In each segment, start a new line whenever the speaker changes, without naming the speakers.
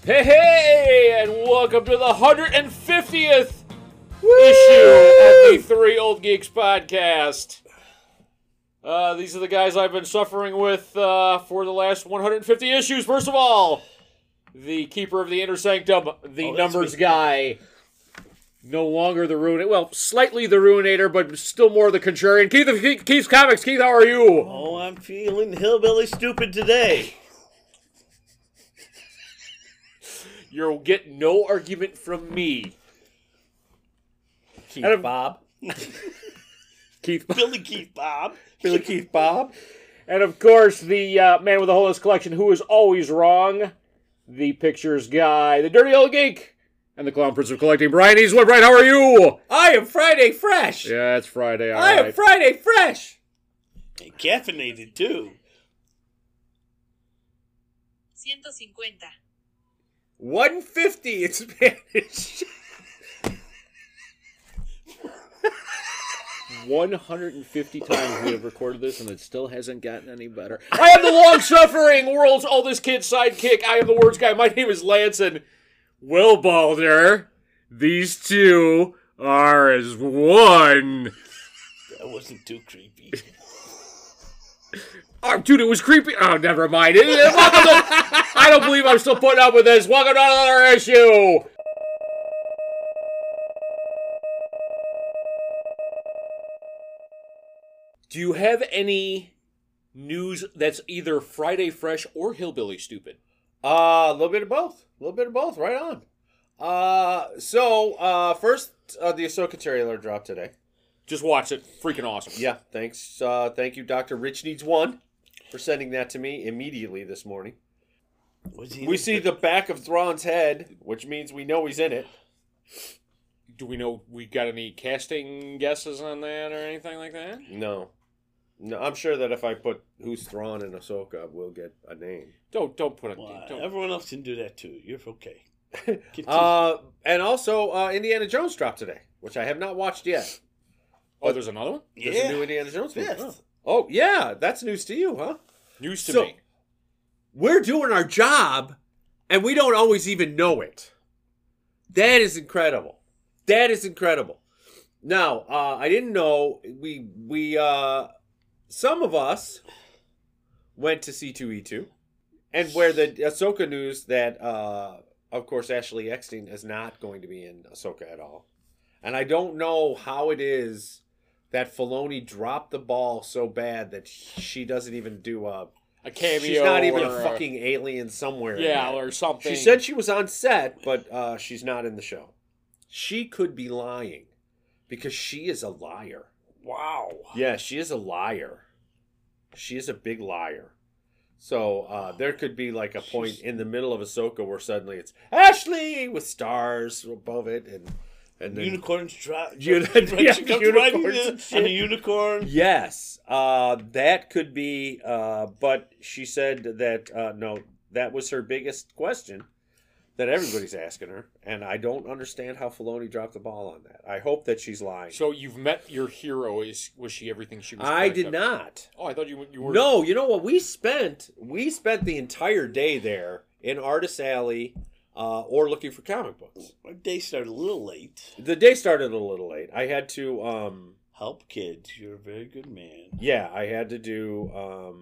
Hey, and welcome to the 150th issue of the Three Old Geeks podcast. These are the guys I've been suffering with for the last 150 issues. First of all, the keeper of the inner sanctum, the numbers guy. No longer the Ruinator. Well, slightly the Ruinator, but still more the Contrarian. Keith of Keith's Comics. Keith, how are you?
Oh, I'm feeling hillbilly stupid today.
You'll get no argument from me.
Keith Bob.
Keith.
Billy Keith Bob.
Billy Keith Bob.
And of course, the man with the whole list collection who is always wrong. The pictures guy. The dirty old geek. And the clown prince of collecting. Brian Eastwood. Brian, how are you?
I am Friday Fresh.
Yeah, it's Friday.
I am Friday Fresh.
And caffeinated, too.
150.
150 in Spanish.
150 times we have recorded this, and it still hasn't gotten any better. I am the long-suffering world's oldest kid sidekick. I am the words guy. My name is Lance, and well, Balder, these two are as one.
That wasn't too creepy.
Oh, dude, it was creepy. Oh, never mind. I don't believe I'm still putting up with this. Welcome to another issue. Do you have any news that's either Friday Fresh or Hillbilly Stupid?
A little bit of both. A little bit of both. Right on. First, the Ahsoka trailer dropped today.
Just watch it. Freaking awesome.
Yeah, thanks. Thank you, Dr. Rich Needs One, for sending that to me immediately this morning. We see the back of Thrawn's head, which means we know he's in it.
Do we know we got any casting guesses on that or anything like that?
No, I'm sure that if I put who's Thrawn and Ahsoka, we'll get a name.
Don't put it.
Well,
Don't.
everyone else can do that, too. You're okay.
And also, Indiana Jones dropped today, which I have not watched yet.
Oh, there's another one?
There's a new Indiana Jones movie.
Fifth.
Oh, yeah, that's news to you, huh?
News to
So-
me.
We're doing our job, and we don't always even know it. That is incredible. That is incredible. Now, I didn't know we some of us went to C2E2, and where the Ahsoka news that, of course, Ashley Eckstein is not going to be in Ahsoka at all. And I don't know how it is that Filoni dropped the ball so bad that she doesn't even do a
cameo.
She's not even
or
a fucking alien somewhere.
Yeah,
in there.
or something.
She said she was on set, but she's not in the show. She could be lying because she is a liar.
Wow.
Yeah, she is a liar. She is a big liar. So there could be like a point in the middle of Ahsoka where suddenly it's Ashley with stars above it and then
Unicorns drive.
Unicorns and shit.
On a unicorn.
Yes, that could be. But she said that no, that was her biggest question that everybody's asking her, and I don't understand how Filoni dropped the ball on that. I hope that she's lying.
So you've met your hero. Was she everything she was?
I
cracked
did
up?
not.
Oh, I thought you were.
No, you know what? We spent the entire day there in Artist Alley, or looking for comic books.
My day started a little late.
The day started a little late. I had to
Help kids. You're a very good man.
yeah, I had to do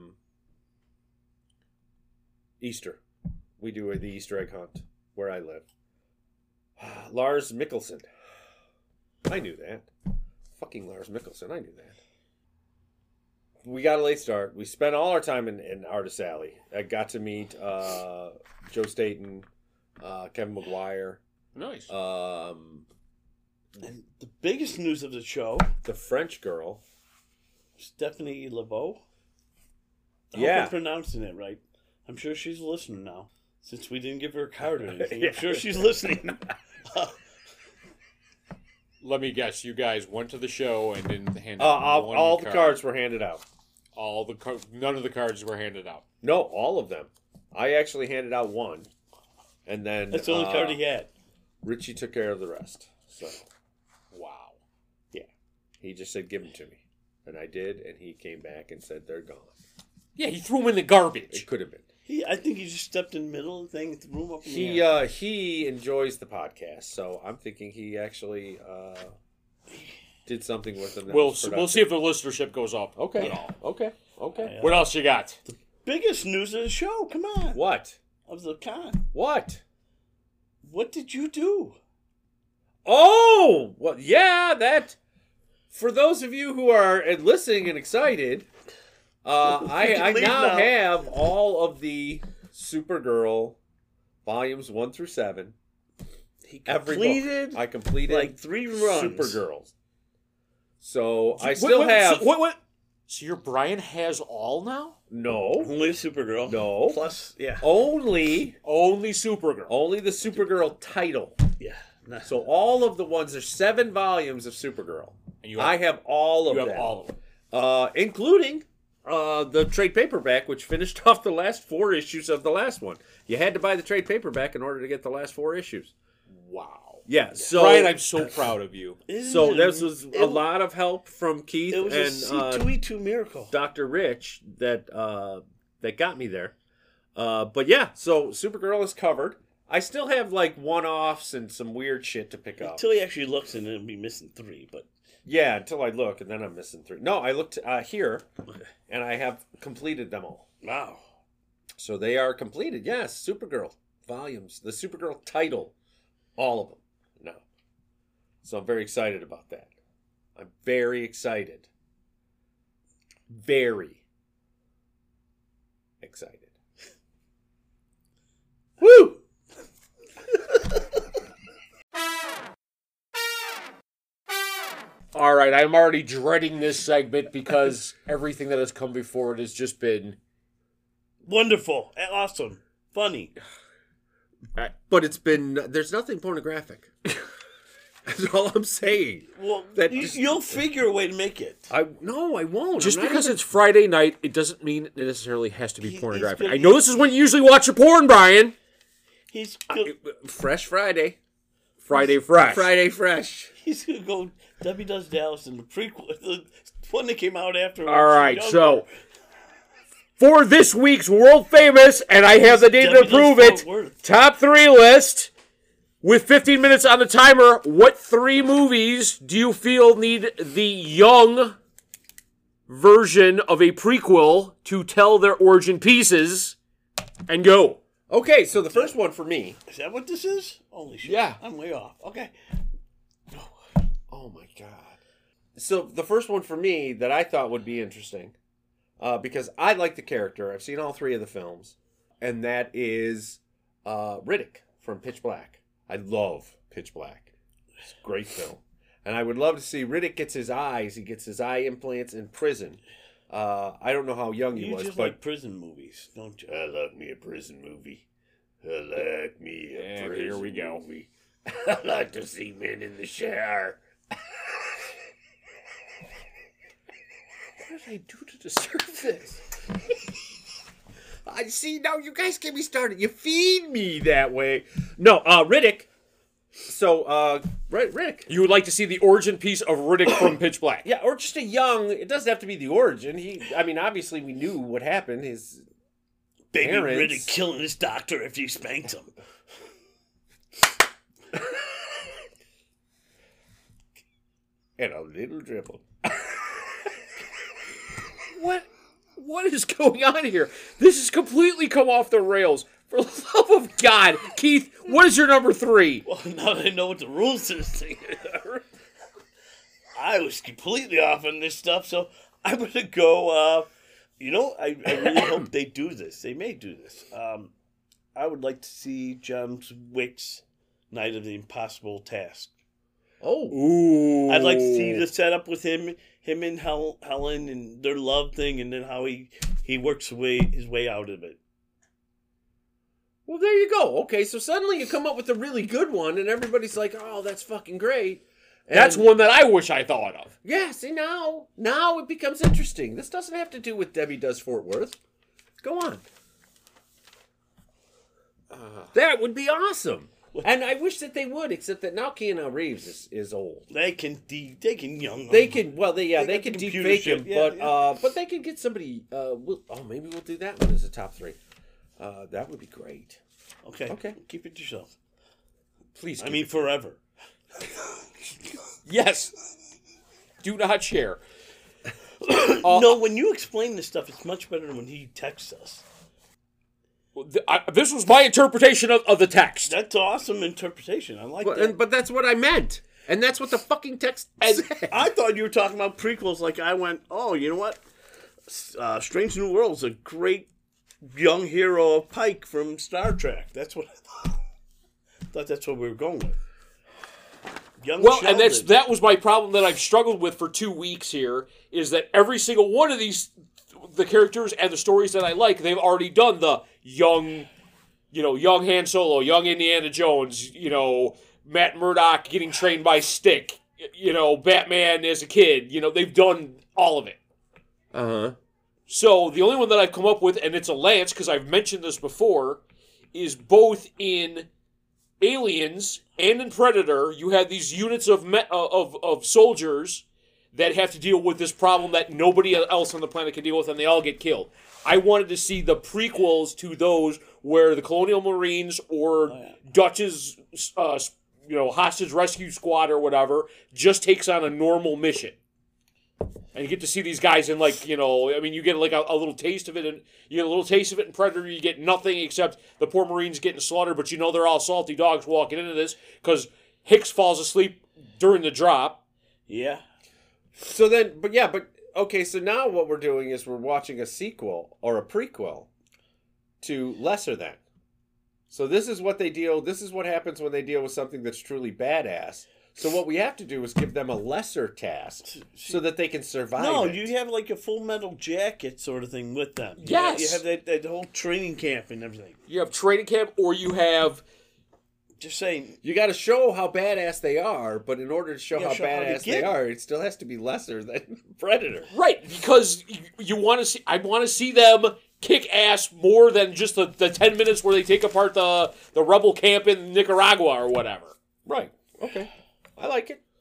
Easter. We do the Easter egg hunt where I live. Lars Mikkelsen. I knew that. Fucking Lars Mikkelsen. I knew that. We got a late start. We spent all our time in Artist Alley. I got to meet Joe Staten, Kevin McGuire,
Nice.
And the biggest news of the show,
the French girl.
Stephanie LeBeau. I hope
Yeah.
I'm pronouncing it right. I'm sure she's listening now. Since we didn't give her a card or anything.
Yeah.
I'm sure she's listening.
Let me guess. You guys went to the show and didn't hand
all
one
all the
card.
cards were handed out.
None of the cards were handed out.
No, all of them. I actually handed out one, and then
That's the only card he had.
Richie took care of the rest. So
Wow.
he just said, "Give them to me," and I did, and he came back and said, "They're gone."
Yeah, he threw them in the garbage.
It could have been.
I think he just stepped in the middle of the thing, threw him up in the
He
air.
he enjoys the podcast, so I'm thinking he actually did something with them. that
We'll
was
we'll see if the listenership goes up.
Okay.
at all.
Okay. Okay.
Yeah.
What else you got?
Biggest news of the show, come on.
What?
Of the con.
What?
What did you do?
Oh, well, yeah. That. For those of you who are listening and excited, I
Leave
now
now.
have all of the Supergirl volumes 1 through 7.
He
Every
completed
book. I completed
like 3 runs.
Supergirls. So I still have
What? So your Brian has all now?
no,
Only Supergirl.
No.
Plus, yeah.
only
Only Supergirl.
the Supergirl title.
Yeah. Nah.
So all of the ones, there's 7 volumes of Supergirl.
And you
I have all of
you have
them,
all of them.
including the trade paperback, which finished off the last 4 issues of the last one. You had to buy the trade paperback in order to get the last 4 issues.
Wow.
Yeah, so
Brian, I'm so proud of you.
so this was a lot of help from Keith
It was
and
a C2E2 miracle.
Dr. Rich that got me there. But yeah, so Supergirl is covered. I still have like one-offs and some weird shit to pick up.
Until he actually looks and it'll be missing 3, but
Yeah, until I look, and then I'm missing 3. No, I looked here, and I have completed them all.
wow.
So they are completed. Yes, Supergirl volumes, the Supergirl title, all of them. No. So I'm very excited about that. I'm very excited. Very excited. Woo!
All right, I'm already dreading this segment because everything that has come before it has just been.
Wonderful. Awesome. Funny.
But it's been, there's nothing pornographic. That's all I'm saying.
Well,
That
you,
just-
you'll figure a way to make it.
No, I won't.
Just
I'm not
because
even-
it's Friday night, it doesn't mean it necessarily has to be
He's
pornographic.
gonna-
I know this is when you usually watch your porn, Brian.
He's go,
Fresh Friday.
Friday fresh.
Friday fresh.
he's gonna go Debbie Does Dallas in the prequel, the one that came out after.
All right, so for this week's world famous, and I have the data to
Debbie Does
prove
Fort
it,
Worth.
top 3 list with 15 minutes on the timer. What 3 movies do you feel need the young version of a prequel to tell their origin pieces? And go.
Okay, so the first one for me.
Is that what this is? Holy shit!
Yeah.
I'm way off. Okay.
Oh my god. So the first one for me that I thought would be interesting, because I like the character. I've seen all 3 of the films, and that is Riddick from Pitch Black. I love Pitch Black. It's a great film, and I would love to see Riddick gets his eyes. He gets his eye implants in prison. I don't know how young he
You
was,
just
but
like prison movies, don't you?
I love me a prison movie. I like me a
And
prison
here we go.
movie. I like to see men in the shower. What did I do to deserve this? I see, now you guys get me started. You feed me that way. No, Riddick. So, Riddick.
You would like to see the origin piece of Riddick from Pitch Black.
Yeah, or just a young, it doesn't have to be the origin. Obviously we knew what happened. His
Baby
parents.
Riddick killing his doctor after he spanked him.
and a little dribble.
What is going on here? This has completely come off the rails. For the love of God, Keith, what is your number 3?
Well, now that I know what the rules to this thing are, I was completely off on this stuff, so I'm going to go, I really hope they do this. They may do this. I would like to see John Wick's Night of the Impossible Task.
Oh.
Ooh.
I'd like to see the setup with him and Helen and their love thing, and then how he works his way out of it.
Well, there you go. Okay, so suddenly you come up with a really good one, and everybody's like, "Oh, that's fucking great." And
That's one that I wish I thought of.
Yeah, see now it becomes interesting. This doesn't have to do with Debbie Does Fort Worth. Go on. That would be awesome. And I wish that they would, except that now Keanu Reeves is old.
They can young.
They can they
got
can
the
deep fake
computer
him,
shit, yeah,
but they can get somebody. Maybe we'll do that one as a top 3. That would be great.
Okay.
Okay.
Keep it to yourself.
Please.
I mean, forever.
Yes. Do not share.
No, when you explain this stuff, it's much better than when he texts us.
This was my interpretation of the text.
That's awesome interpretation. I like that.
But that's what I meant. And that's what the fucking text said.
I thought you were talking about prequels. Like I went, oh, you know what? Strange New World's a great young hero of Pike from Star Trek. That's what I thought. I thought that's what we were going with. Young
Well, and
Sheldon.
that was my problem that I've struggled with for 2 weeks here, is that every single one of these, the characters and the stories that I like, they've already done the young Han Solo, young Indiana Jones, Matt Murdock getting trained by Stick, Batman as a kid, they've done all of it.
Uh-huh.
So the only one that I've come up with, and it's a Lance, because I've mentioned this before, is both in Aliens and in Predator, you have these units of soldiers that have to deal with this problem that nobody else on the planet can deal with, and they all get killed. I wanted to see the prequels to those where the Colonial Marines or Dutch's, hostage rescue squad or whatever just takes on a normal mission. And you get to see these guys in you get like a little taste of it, and you get a little taste of it in Predator. You get nothing except the poor Marines getting slaughtered, but they're all salty dogs walking into this because Hicks falls asleep during the drop.
Yeah.
So now what we're doing is we're watching a sequel or a prequel to Lesser Than. So this is what happens when they deal with something that's truly badass. So what we have to do is give them a lesser task so that they can survive.
No,
it.
you have like a Full Metal Jacket sort of thing with them.
Yes.
You have that whole training camp and everything.
You have training camp, or you have...
Just saying.
You got to show how badass they are, but in order to show how
show how
badass
they
they
get.
are, it still has to be lesser than Predator.
Right, because you want to see... I want to see them kick ass more than just the 10 minutes where they take apart the rebel camp in Nicaragua or whatever.
Right. Okay. I like it.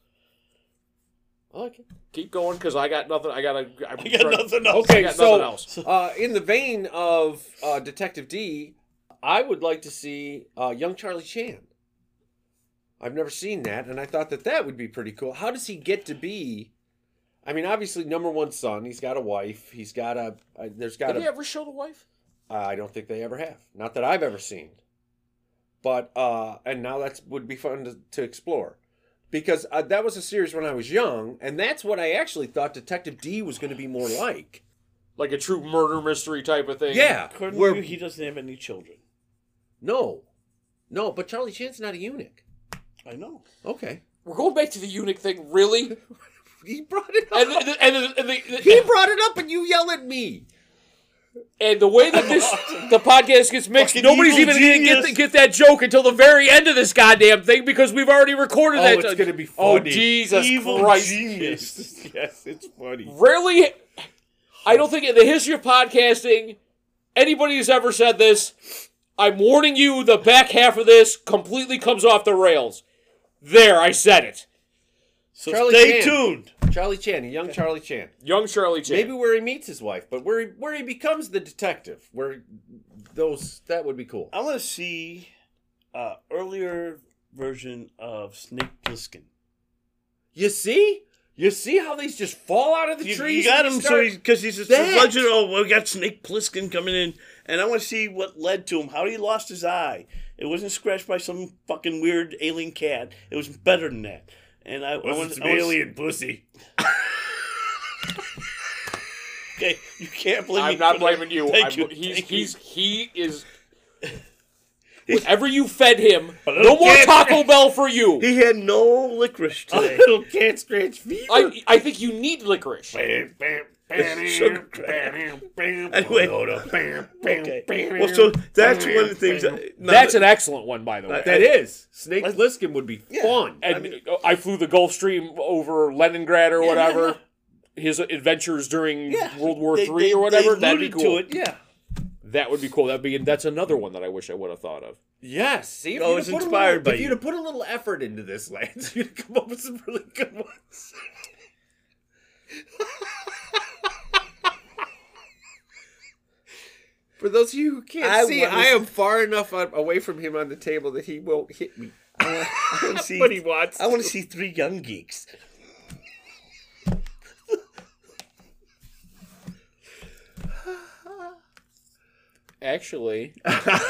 Keep going, because I got nothing. I got
nothing else.
Okay,
I got nothing else.
In the vein of Detective D, I would like to see young Charlie Chan. I've never seen that, and I thought that would be pretty cool. How does he get to be? I mean, obviously, number one son. He's got a wife. He's got a. There's got.
Did he ever show the wife?
I don't think they ever have. Not that I've ever seen. But and now that would be fun to explore. Because that was a series when I was young, and that's what I actually thought Detective D was going to be more like.
Like a true murder mystery type of thing?
Yeah.
According to you, he doesn't have any children.
No, but Charlie Chan's not a eunuch.
I know.
Okay.
We're going back to the eunuch thing, really?
He brought it up.
He
brought it up, and you yell at me.
And the way that the podcast gets mixed,
Fucking
nobody's
evil
even going to
genius.
get that joke until the very end of this goddamn thing, because we've already recorded that.
It's going to be
Oh,
funny.
Jesus
Evil
Christ.
genius.
Yes, it's funny.
Really? I don't think in the history of podcasting anybody has ever said this. I'm warning you, the back half of this completely comes off the rails. There, I said it.
So
Charlie
stay
Chan.
tuned.
Charlie Chan, a young Charlie Chan.
Young Charlie Chan.
Maybe where he meets his wife, but where he becomes the detective, that would be cool.
I want to see earlier version of Snake Plissken.
You see how these just fall out of the trees?
You got
and
him
start-
because he's a
That.
legend. Oh, we got Snake Plissken coming in, and I want to see what led to him. How he lost his eye. It wasn't scratched by some fucking weird alien cat. It was better than that. And I want some alien
pussy.
Okay, you can't blame me.
I'm not
for
blaming
that.
you.
Thank you.
He is. Whatever you fed him,
A
no
little
more
cat-
Taco Bell for you.
He had no licorice
A
today.
little cat scratch fever.
I think you need licorice.
Sugar crack. Anyway, okay. Well, so that's one of the things.
That's an excellent one, by the way.
That is. Snake Plissken would be fun.
And I flew the Gulf Stream over Leningrad or whatever.
yeah.
His adventures during
Yeah,
World War
they-
III or whatever.
they
That'd be
alluded
cool.
to it, yeah.
That would be cool. That's another one that I wish I would have thought of.
Yes. See, if
Oh,
you'd
it's
have put a
inspired
little-
by
if
you.
you'd have put a little effort into this, Lance, you'd come up with some really good ones. For those of you who can't
I
see,
wanna
I am far enough away from him on the table that he won't hit me.
I want to see.
But he wants.
I want to see 3 young geeks.
Actually,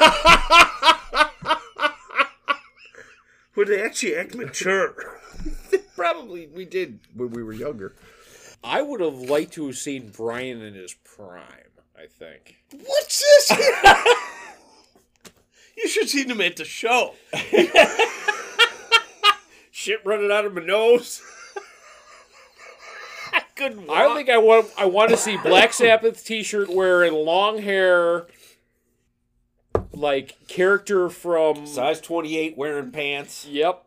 Where they actually act mature.
Probably we did when we were younger.
I would have liked to have seen Brian in his prime, I think.
What's this? You should see them at the show.
Shit running out of my nose. I couldn't walk.
I think I want to see Black Sabbath t-shirt wearing long hair, like character from
Size 28 wearing pants.
Yep.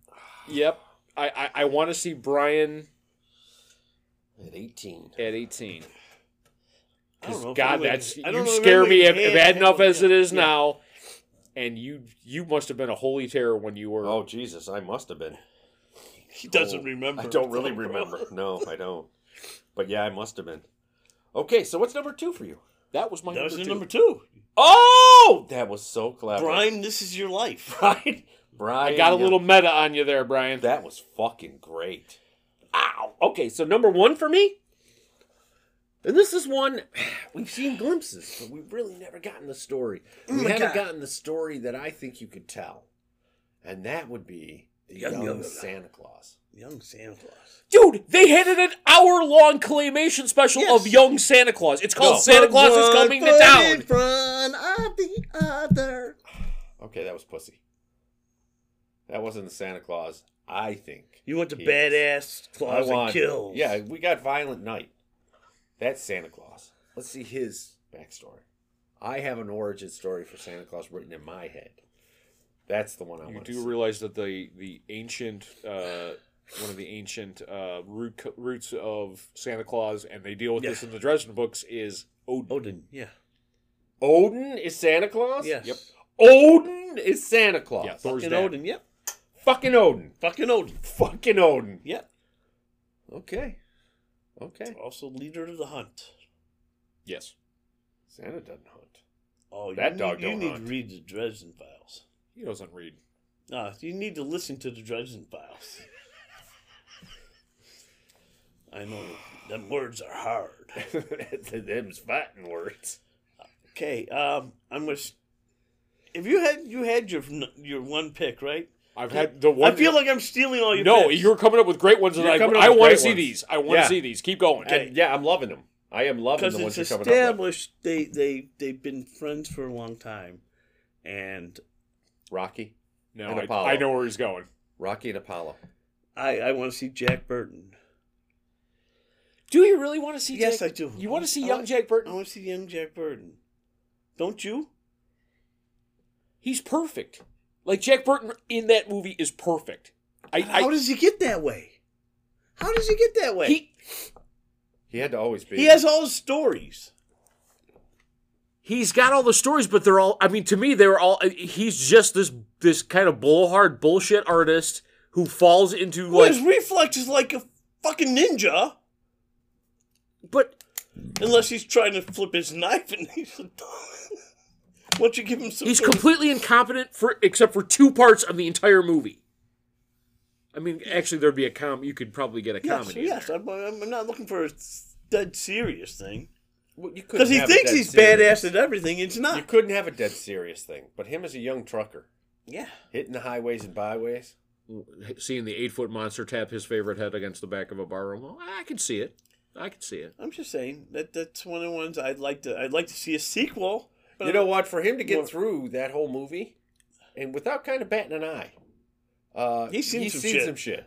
I want to see Brian
At 18.
at 18.
I don't know if
God,
anybody-
that's
I don't
you
know if
scare me
anybody
bad
had-
enough as it is
yeah.
now. And you must have been a holy terror when you were.
Oh, Jesus, I must have been.
He doesn't remember.
I don't really remember. No, I don't. But yeah, I must have been. Okay, so what's number 2 for you?
That was my
That was
number
your
two.
number 2.
Oh! That was so clever.
Brian, this is your life.
Brian.
I got a
yeah.
little meta on you there, Brian.
That was fucking great. Ow! Okay, so number 1 for me. And this is one we've seen glimpses, but we've really never gotten the story. We
my
haven't
God.
gotten the story that I think you could tell. And that would be the young Santa Claus.
Young Santa Claus.
Dude, they had an hour-long claymation special
Yes.
of young Santa Claus. It's called
No.
Santa Claus is Coming to Town.
In front of the other.
Okay, that was pussy. That wasn't the Santa Claus, I think.
You want the
Yes.
badass Claus that
want-
kills.
Yeah, we got Violent Night. That's Santa Claus. Let's see his backstory. I have an origin story for Santa Claus written in my head. That's the one I
You
want to
do
see.
realize that the ancient one of the ancient roots of Santa Claus, and they deal with this in the Dresden books, is Odin.
Odin, yeah.
Odin is Santa Claus?
Yes.
Yep.
Odin is Santa Claus.
Yeah, Thor's
Fucking
dad.
Odin, yep.
Fucking Odin.
Fucking Odin.
Fucking Odin.
Yep.
Okay. Okay.
Also leader of the hunt.
Yes.
Santa doesn't hunt.
Oh,
That
you
dog
need, you
don't
need
hunt.
to read the Dresden Files.
He doesn't read.
You need to listen to the Dresden Files. I know them words are hard.
Them's fighting words.
Okay, I'm gonna. If you had your one pick, right?
I've had the one.
I feel like I'm stealing all your
no,
picks.
you're coming up with great ones, and
You're coming up
I
with
want to
great
see
ones.
these. I want to
Yeah.
see these. Keep going.
Okay.
And yeah, I'm loving them. I am loving
because
the ones
it's
you're coming up
established they've been friends for a long time, and
with. Rocky.
No,
And
I
Apollo.
know where he's going.
Rocky and Apollo.
I want to see Jack Burton.
Do you really want to see?
Yes,
Jack?
I do.
You want to see
I
young
want-
Jack
I
Burton?
want to see young Jack Burton. Don't you?
He's perfect. Like Jack Burton in that movie is perfect.
How does he get that way? How does he get that way?
He had to always be.
He has all his stories.
He's got all the stories, but they're all. I mean, to me, they're all. He's just this kind of blowhard bullshit artist who falls into
Well,
like.
his reflex is like a fucking ninja,
But
unless he's trying to flip his knife and he's. Once you give him some.
he's
sort of-
completely incompetent except for 2 parts of the entire movie. I mean, actually, there'd be a you could probably get a
Yes,
comedy. in
yes.
there.
I'm not looking for a dead serious thing.
Well, you couldn't
Because he
have a
thinks
dead
he's
serious-
badass at everything. It's
You
not.
couldn't have a dead serious thing. But him as a young trucker,
Yeah.
hitting the highways and byways.
Seeing the 8-foot monster tap his favorite head against the back of a barroom. Well, I can see it. I can see it.
I'm just saying that's one of the ones I'd like to see a sequel. But
You know what? For him to get
Well-
through that whole movie, and without kind of batting an eye,
He's seen some shit.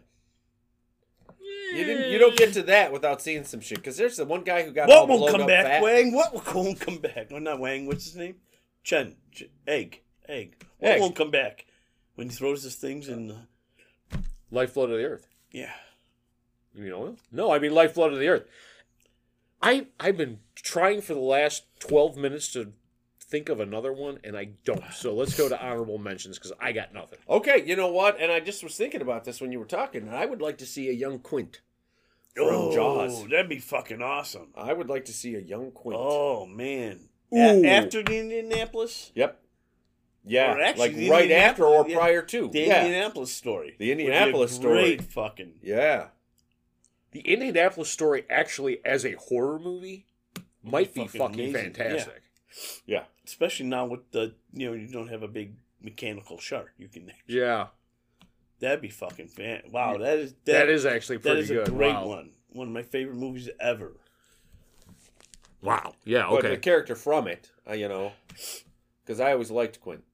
You don't get to that without seeing some shit. Because there's the one guy who got all
What will
blown
come
up
back,
fat.
Wang? What will come back? Oh, not Wang. What's his name? Egg. What
Egg.
won't come back when he throws his things in?
Lifeblood of the earth.
Yeah.
You mean oil? No, I mean lifeblood of the earth. I've been trying for the last 12 minutes to think of another one, and I don't. So let's go to honorable mentions because I got nothing.
Okay, you know what? And I just was thinking about this when you were talking. And I would like to see a young Quint from Jaws.
That'd be fucking awesome.
I would like to see a young Quint.
Oh man,
Ooh.
After the Indianapolis?
Yep. Yeah,
Or actually,
like
the
right after or
Indianapolis-
prior to.
The
Yeah,
Indianapolis story.
The Indianapolis
Would be a
story.
Great fucking.
yeah.
The Indianapolis story actually as a horror movie might be
Fucking
fucking
amazing.
fantastic.
Yeah.
Especially now with the, you don't have a big mechanical shark. You can.
Yeah.
That'd be fucking fan. Wow, that
That is actually
that
pretty
is a
good.
great
Wow.
one. One of my favorite movies ever.
Wow. Yeah,
But the
okay.
character from it, because I always liked Quinn.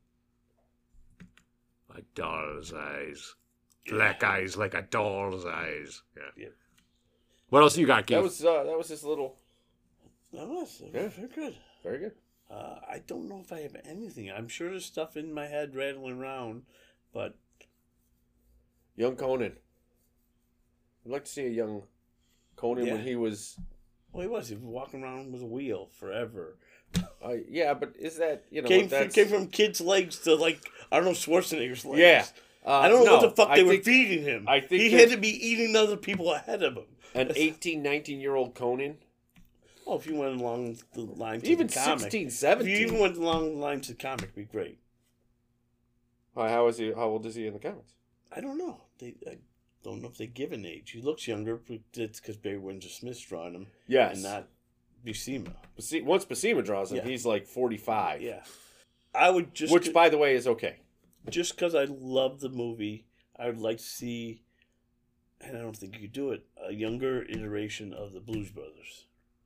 Like doll's eyes. Black eyes like a doll's eyes. Yeah.
Yeah.
What else you got, Keith?
That was his little.
That was
Yeah.
very good.
Very good.
I don't know if I have anything. I'm sure there's stuff in my head rattling around, but
Young Conan. I'd like to see a young Conan
Yeah.
when he was.
well, he was walking around with a wheel forever.
Yeah, but is that
Came
that's,
from kids' legs to like Arnold Schwarzenegger's legs.
Yeah.
I don't know
no,
what the fuck
I
they were
think
feeding him.
I think
he
that-
had to be eating other people ahead of him.
An 18, 19-year-old Conan,
Oh, if you went along the lines
even
of the comic,
16,
if
17.
you even went along the lines of the comic, it'd be great.
How is he? How old is he in the comics?
I don't know. I don't know if they give an age. He looks younger, but it's because Barry Windsor Smith's drawing him,
Yes.
and not Buscema.
Once Basima draws him,
Yeah.
he's like 45.
Yeah, I would just
Which, by the way, is okay.
just because I love the movie, I would like to see, and I don't think you could do it, a younger iteration of the Blues Brothers.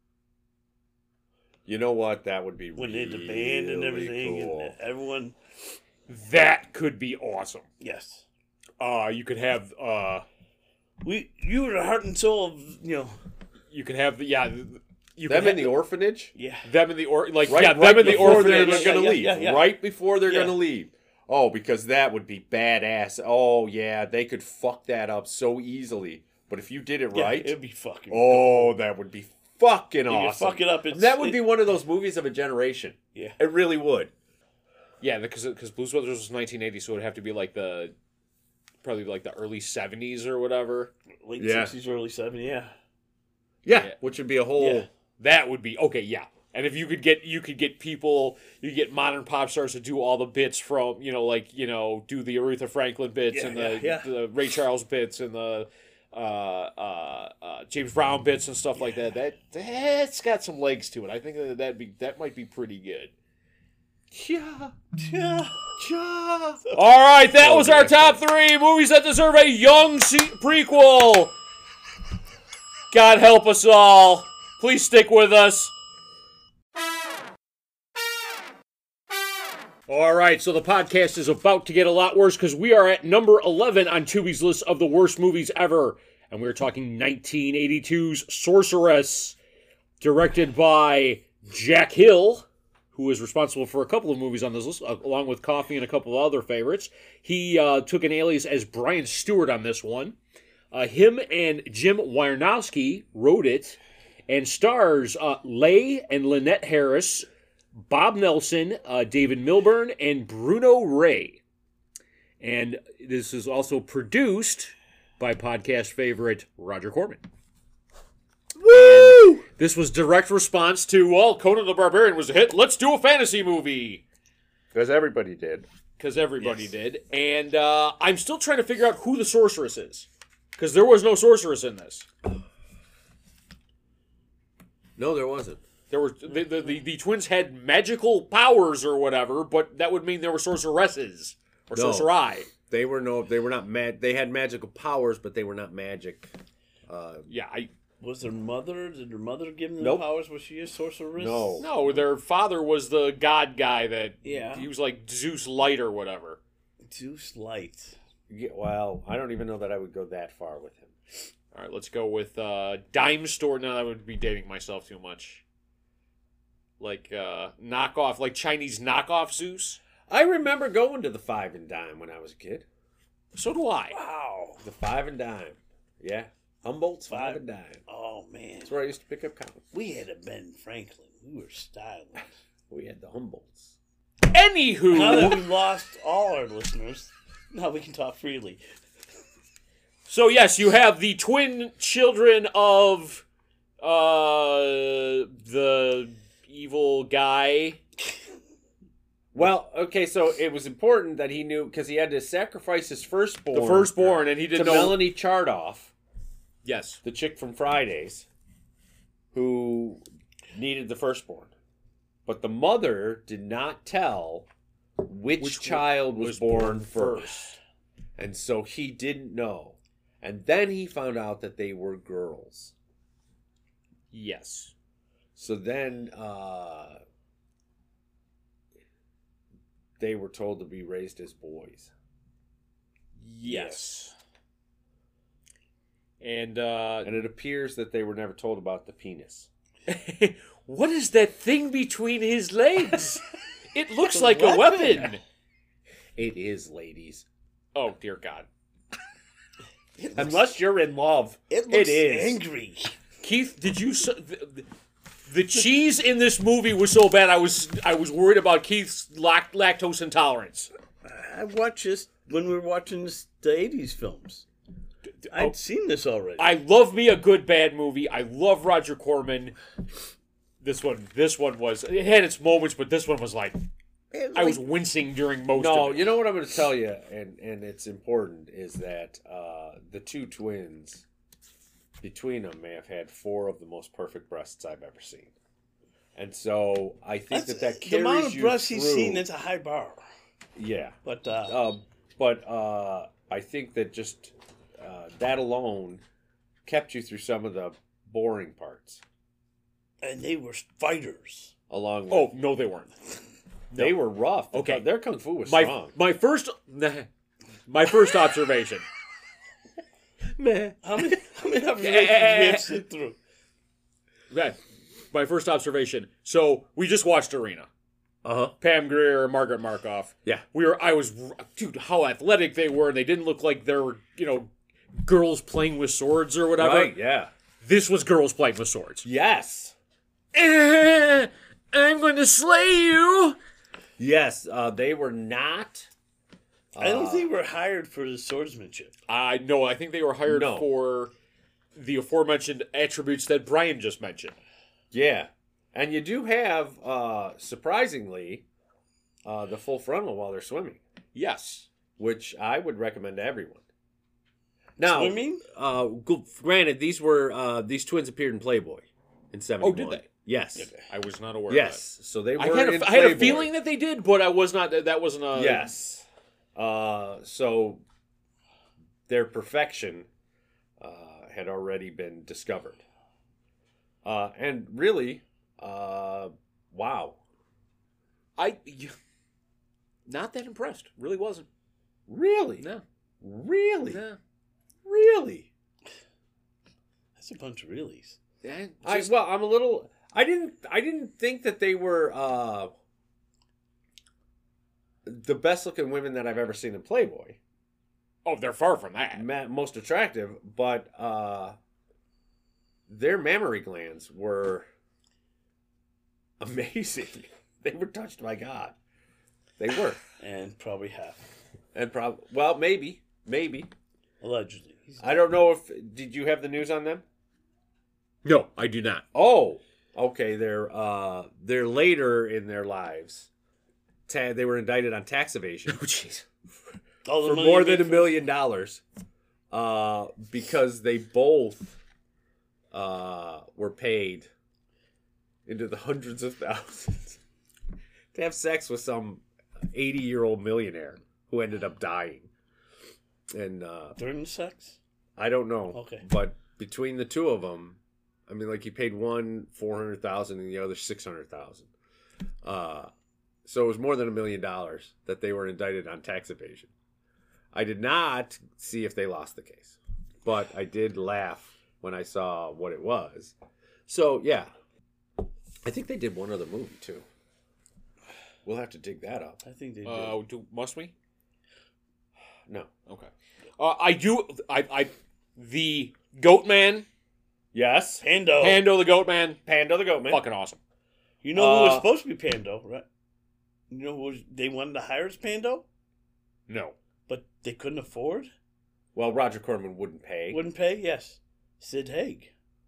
You know what? That would be
When they
really
had the band and everything,
cool.
and everyone.
That could be awesome.
Yes,
You could have
you were the heart and soul of
you could have you
Them
could
in the orphanage?
yeah.
them in the
Right,
them
right
in the
before
orphanage.
they're going to
Yeah,
leave.
yeah, yeah.
Right before they're
Yeah.
going to leave. Oh, because that would be badass. Oh, yeah. They could fuck that up so easily. But if you did it
Yeah,
right,
it'd be fucking.
oh, that would be fucking
you
awesome.
fuck it up.
That would be one of those movies of a generation.
Yeah.
It really would.
Yeah, because Blues Brothers was 1980, so it would have to be like probably like the early 70s or whatever.
late
Yeah.
60s, early 70s. Yeah.
Yeah.
Yeah.
Which would be a whole...
Yeah.
That would be okay, yeah. And if you could get people, you could get modern pop stars to do all the bits from, do the Aretha Franklin bits
Yeah,
and
yeah.
the Ray Charles bits and the James Brown bits and stuff like that. That's got some legs to it. I think that might be pretty good.
Yeah.
Yeah.
Yeah.
All right, that was our top 3 movies that deserve a young prequel. God help us all. Please stick with us. All right, so the podcast is about to get a lot worse because we are at number 11 on Tubi's list of the worst movies ever. And we're talking 1982's Sorceress, directed by Jack Hill, who is responsible for a couple of movies on this list, along with Coffee and a couple of other favorites. He took an alias as Brian Stewart on this one. Him and Jim Wynorski wrote it, and stars Leigh and Lynette Harris, Bob Nelson, David Milburn, and Bruno Ray. And this is also produced by podcast favorite Roger Corman.
Woo!
This was direct response to, well, Conan the Barbarian was a hit. Let's do a fantasy movie.
Because everybody did.
Because everybody did. And I'm still trying to figure out who the sorceress is. Because there was no sorceress in this.
No, there wasn't.
There were the twins had magical powers or whatever, but that would mean there were sorceresses or
No.
sorcerai.
They were not mad. They had magical powers, but they were not magic.
Yeah,
Was their mother? Did their mother give them
Nope.
the powers? Was she a sorceress?
no, their father was the god guy that
Yeah.
he was like Zeus Light or whatever.
Zeus Light.
Yeah, well, I don't even know that I would go that far with him.
All right, let's go with Dime Store. No, that would be dating myself too much. Like knockoff, like Chinese knockoff Zeus.
I remember going to the Five and Dime when I was a kid.
So do I.
Wow.
The Five and Dime. Yeah. Humboldt's Five and Dime.
Oh man.
That's where I used to pick up comics.
We had a Ben Franklin. We were stylish.
We had the Humboldts.
Now that
Anywho,
we lost all our listeners, now we can talk freely.
so yes, you have the twin children of the evil guy.
Well, okay, so it was important that he knew because he had to sacrifice his firstborn.
The firstborn, and he
to
didn't know.
Melanie Chardoff,
Yes.
the chick from Fridays, who needed the firstborn. But the mother did not tell which child was born first. And so he didn't know. And then he found out that they were girls.
Yes.
So then they were told to be raised as boys.
Yes. And
And it appears that they were never told about the penis.
what is that thing between his legs? It looks like a weapon.
It is, ladies.
Oh, dear God.
Unless you're in love,
It looks
is.
angry.
Keith, did you... The cheese in this movie was so bad, I was worried about Keith's lactose intolerance.
I watched this when we were watching the 80s films. I'd seen this already.
I love me a good bad movie. I love Roger Corman. This one was... It had its moments, but this one was like... I was wincing during most
No,
of it.
you know what I'm going to tell you, and it's important, is that the two twins, between them, may have had 4 of the most perfect breasts I've ever seen. And so I think that carries you
the amount of breasts
through.
he's seen, it's a high bar.
Yeah.
But
I think that just that alone kept you through some of the boring parts.
and they were fighters.
Along with,
Oh, no, they weren't.
they were rough.
Okay.
Their kung fu was
My
strong.
my first observation.
Man.
How many observations do we have to sit through?
Okay, my first observation. So we just watched Arena.
Uh-huh.
Pam Grier, Margaret Markov.
Yeah.
Dude, how athletic they were. They didn't look like they were, girls playing with swords or whatever.
Right, yeah.
This was girls playing with swords.
Yes.
I'm going to slay you.
Yes, they were not.
I don't think we're hired for the swordsmanship.
I think they were hired
No.
for the aforementioned attributes that Brian just mentioned.
Yeah. And you do have, surprisingly, the full frontal while they're swimming,
Yes.
which I would recommend to everyone. Now,
Swimming?
Granted, these twins appeared in Playboy in '71.
Oh, did they?
Yes.
I was not aware
Yes. So they
of
were
that.
in
I had a
Playboy.
feeling that they did, but I was not. That wasn't a.
Yes. So their perfection had already been discovered. And really, wow.
Not that impressed. Really wasn't.
Really?
No.
Really?
No.
Really?
That's a bunch of reallys.
Yeah,
I'm a little. I didn't think that they were the best looking women that I've ever seen in Playboy.
oh, they're far from that.
Most attractive, but their mammary glands were amazing. They were touched by God. They were,
And probably half.
and maybe.
Allegedly.
I don't know if did you have the news on them?
No, I do not.
Oh, okay. They're later in their lives. They were indicted on tax evasion.
Oh, jeez.
All the
For
money
more
they
than $1 million, because they both were paid into the hundreds of thousands to have sex with some 80-year-old millionaire who ended up dying. And
during the sex?
I don't know.
Okay.
But between the two of them, I mean, like he paid one $400,000 and the other $600,000. So it was more than $1 million that they were indicted on tax evasion. I did not see if they lost the case, but I did laugh when I saw what it was. So yeah, I think they did one other movie too. We'll have to dig that up.
I think they did.
Must we?
No.
Okay. I do. The Goat Man,
Yes.
Pando.
Pando the Goat Man,
Pando the Goat Man.
fucking awesome.
You know who was supposed to be Pando, right? You know who they wanted to hire as Pando?
No.
But they couldn't afford?
Well, Roger Corman wouldn't pay.
Wouldn't pay? Yes. Sid Haig.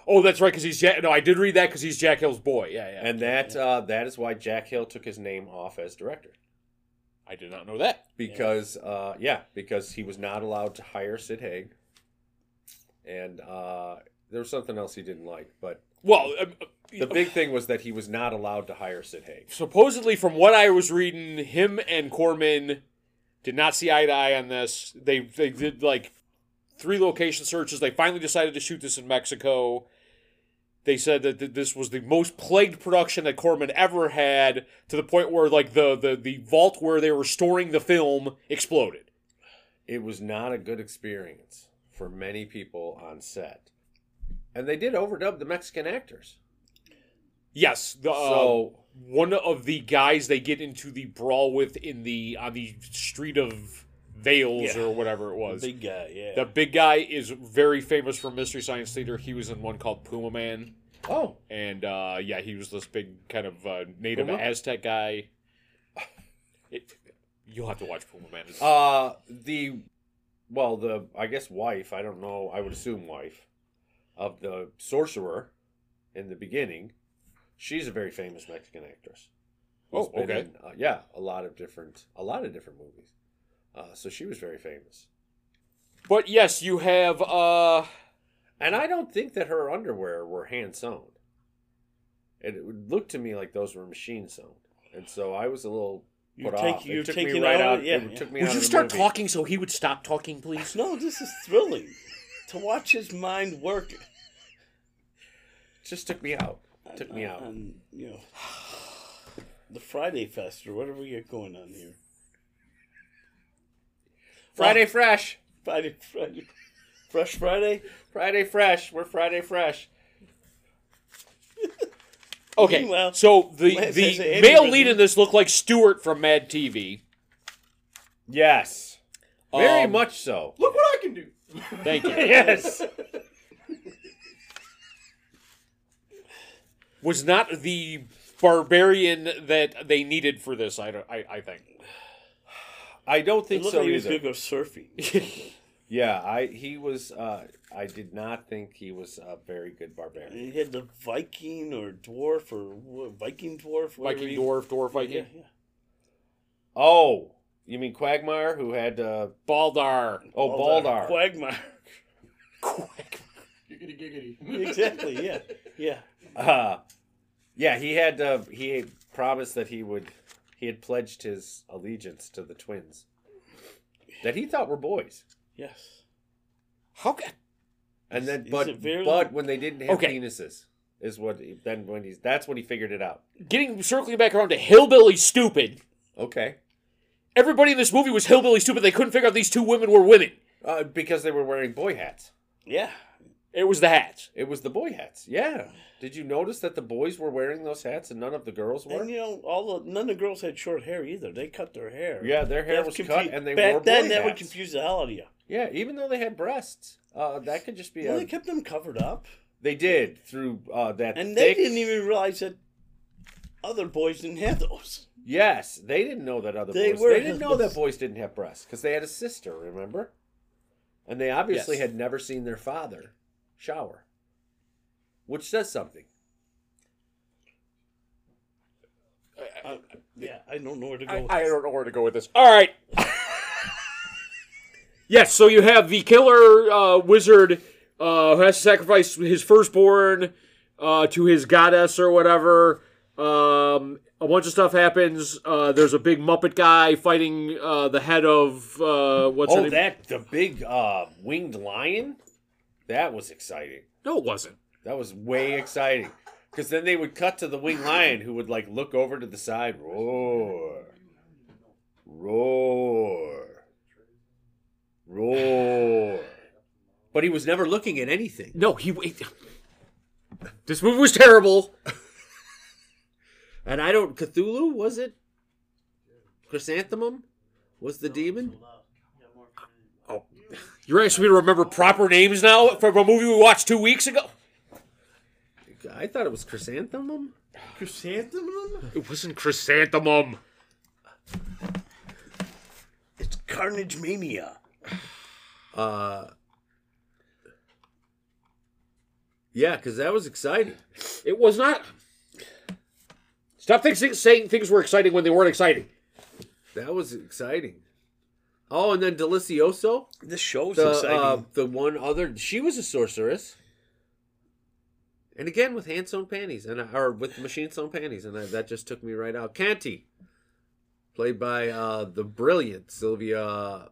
Oh, that's right, because he's Jack. No, I did read that because he's Jack Hill's boy. Yeah, yeah.
And that is why Jack Hill took his name off as director.
I did not know that.
Because because he was not allowed to hire Sid Haig. And there was something else he didn't like, but
Well,
the big thing was that he was not allowed to hire Sid Haig.
supposedly, from what I was reading, him and Corman did not see eye to eye on this. They did like 3 location searches. They finally decided to shoot this in Mexico. They said that this was the most plagued production that Corman ever had, to the point where like the vault where they were storing the film exploded.
It was not a good experience for many people on set. And they did overdub the Mexican actors.
Yes,
So-
one of the guys they get into the brawl with on the street of Vales
Yeah.
or whatever it was.
Big guy, yeah.
The big guy is very famous from Mystery Science Theater. He was in one called Puma Man.
Oh.
And, he was this big kind of native
Puma?
Aztec guy. You'll have to watch Puma Man.
I guess wife, I don't know, I would assume wife, of the sorcerer in the beginning, she's a very famous Mexican actress.
Oh,
Who's been
okay.
in, a lot of different movies. So she was very famous.
But yes, you have,
And I don't think that her underwear were hand sewn. It would look to me like those were machine sewn. And so I was a little put off.
You're
It took me
taking
right
out,
out.
yeah,
It took me
would
out
you
of the
start
movie.
talking so he would stop talking, please?
No, this is thrilling. To watch his mind work.
Just took me out. Took me out.
On, the Friday Fest or whatever we get going on here.
Friday Fresh.
Friday. Fresh Friday?
Friday Fresh. We're Friday Fresh.
Okay,
Meanwhile,
so the
Lance has an
male
aneurysm.
lead in this looked like Stewart from Mad TV.
Yes. Very
Um,
much so.
Look what I can do.
Thank you.
Yes.
Was not the barbarian that they needed for this. I think.
I don't
It
think
looked
so
like he was
either.
going to go surfing.
Yeah, he was. I did not think he was a very good barbarian.
He had the Viking or dwarf or Viking dwarf. whatever
Viking
he-
dwarf Viking.
Yeah.
Oh, you mean Quagmire, who had?
Baldar.
Oh, Baldar.
Quagmire.
Giggity giggity.
Exactly, yeah. Yeah.
Yeah, he had. He promised that he had pledged his allegiance to the twins that he thought were boys.
Yes.
How ca-
And then,
Is
but
it very-
when they didn't have
Okay.
penises, is what. That's when he figured it out.
circling back around to Hillbilly Stupid.
Okay,
Everybody in this movie was hillbilly stupid. They couldn't figure out these 2 women were women.
because they were wearing boy hats.
Yeah.
It was the hats.
It was the boy hats. Yeah. Did you notice that the boys were wearing those hats and none of the girls were?
And none of the girls had short hair either. They cut their hair.
Yeah, their hair
That
was
confu-
cut and they
back
wore boy
then that would
hats.
confuse the hell out of you.
Yeah, even though they had breasts, that could just be.
Well, they kept them covered up,
They did through that.
and they
thick-
didn't even realize that other boys didn't have those.
Yes, they didn't know that other
They
boys.
were
They didn't know that
hillbillies.
boys didn't have breasts because they had a sister. Remember? And they obviously
Yes.
had never seen their father shower, which says something.
Yeah, I don't know where to go.
I don't know where to go with this. All right. Yes, so you have the killer wizard who has to sacrifice his firstborn to his goddess or whatever. A bunch of stuff happens. There's a big Muppet guy fighting the head of what's her
Oh,
name?
the big winged lion. That was exciting.
No, it wasn't.
That was way exciting. Because then they would cut to the winged lion who would like look over to the side, roar, roar, roar. But he was never looking at anything.
No, this movie was terrible.
And I don't. Cthulhu, was it? Chrysanthemum was the demon?
You're asking me to remember proper names now from a movie we watched 2 weeks ago?
I thought it was Chrysanthemum.
Chrysanthemum?
It wasn't Chrysanthemum.
It's Carnage Mania.
Yeah, because that was exciting.
It was not. Stop saying things were exciting when they weren't exciting.
That was exciting. Oh, and then Delicioso.
This show's
The
exciting.
the one other, she was a sorceress, and again with hand sewn panties, or with machine sewn panties, and that just took me right out. Canty, played by the brilliant Sylvia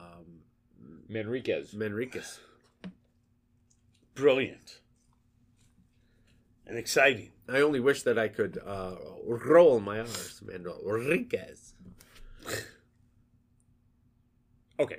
Manriquez.
Brilliant. And exciting.
I only wish that I could roll my R's, Manriquez.
Okay.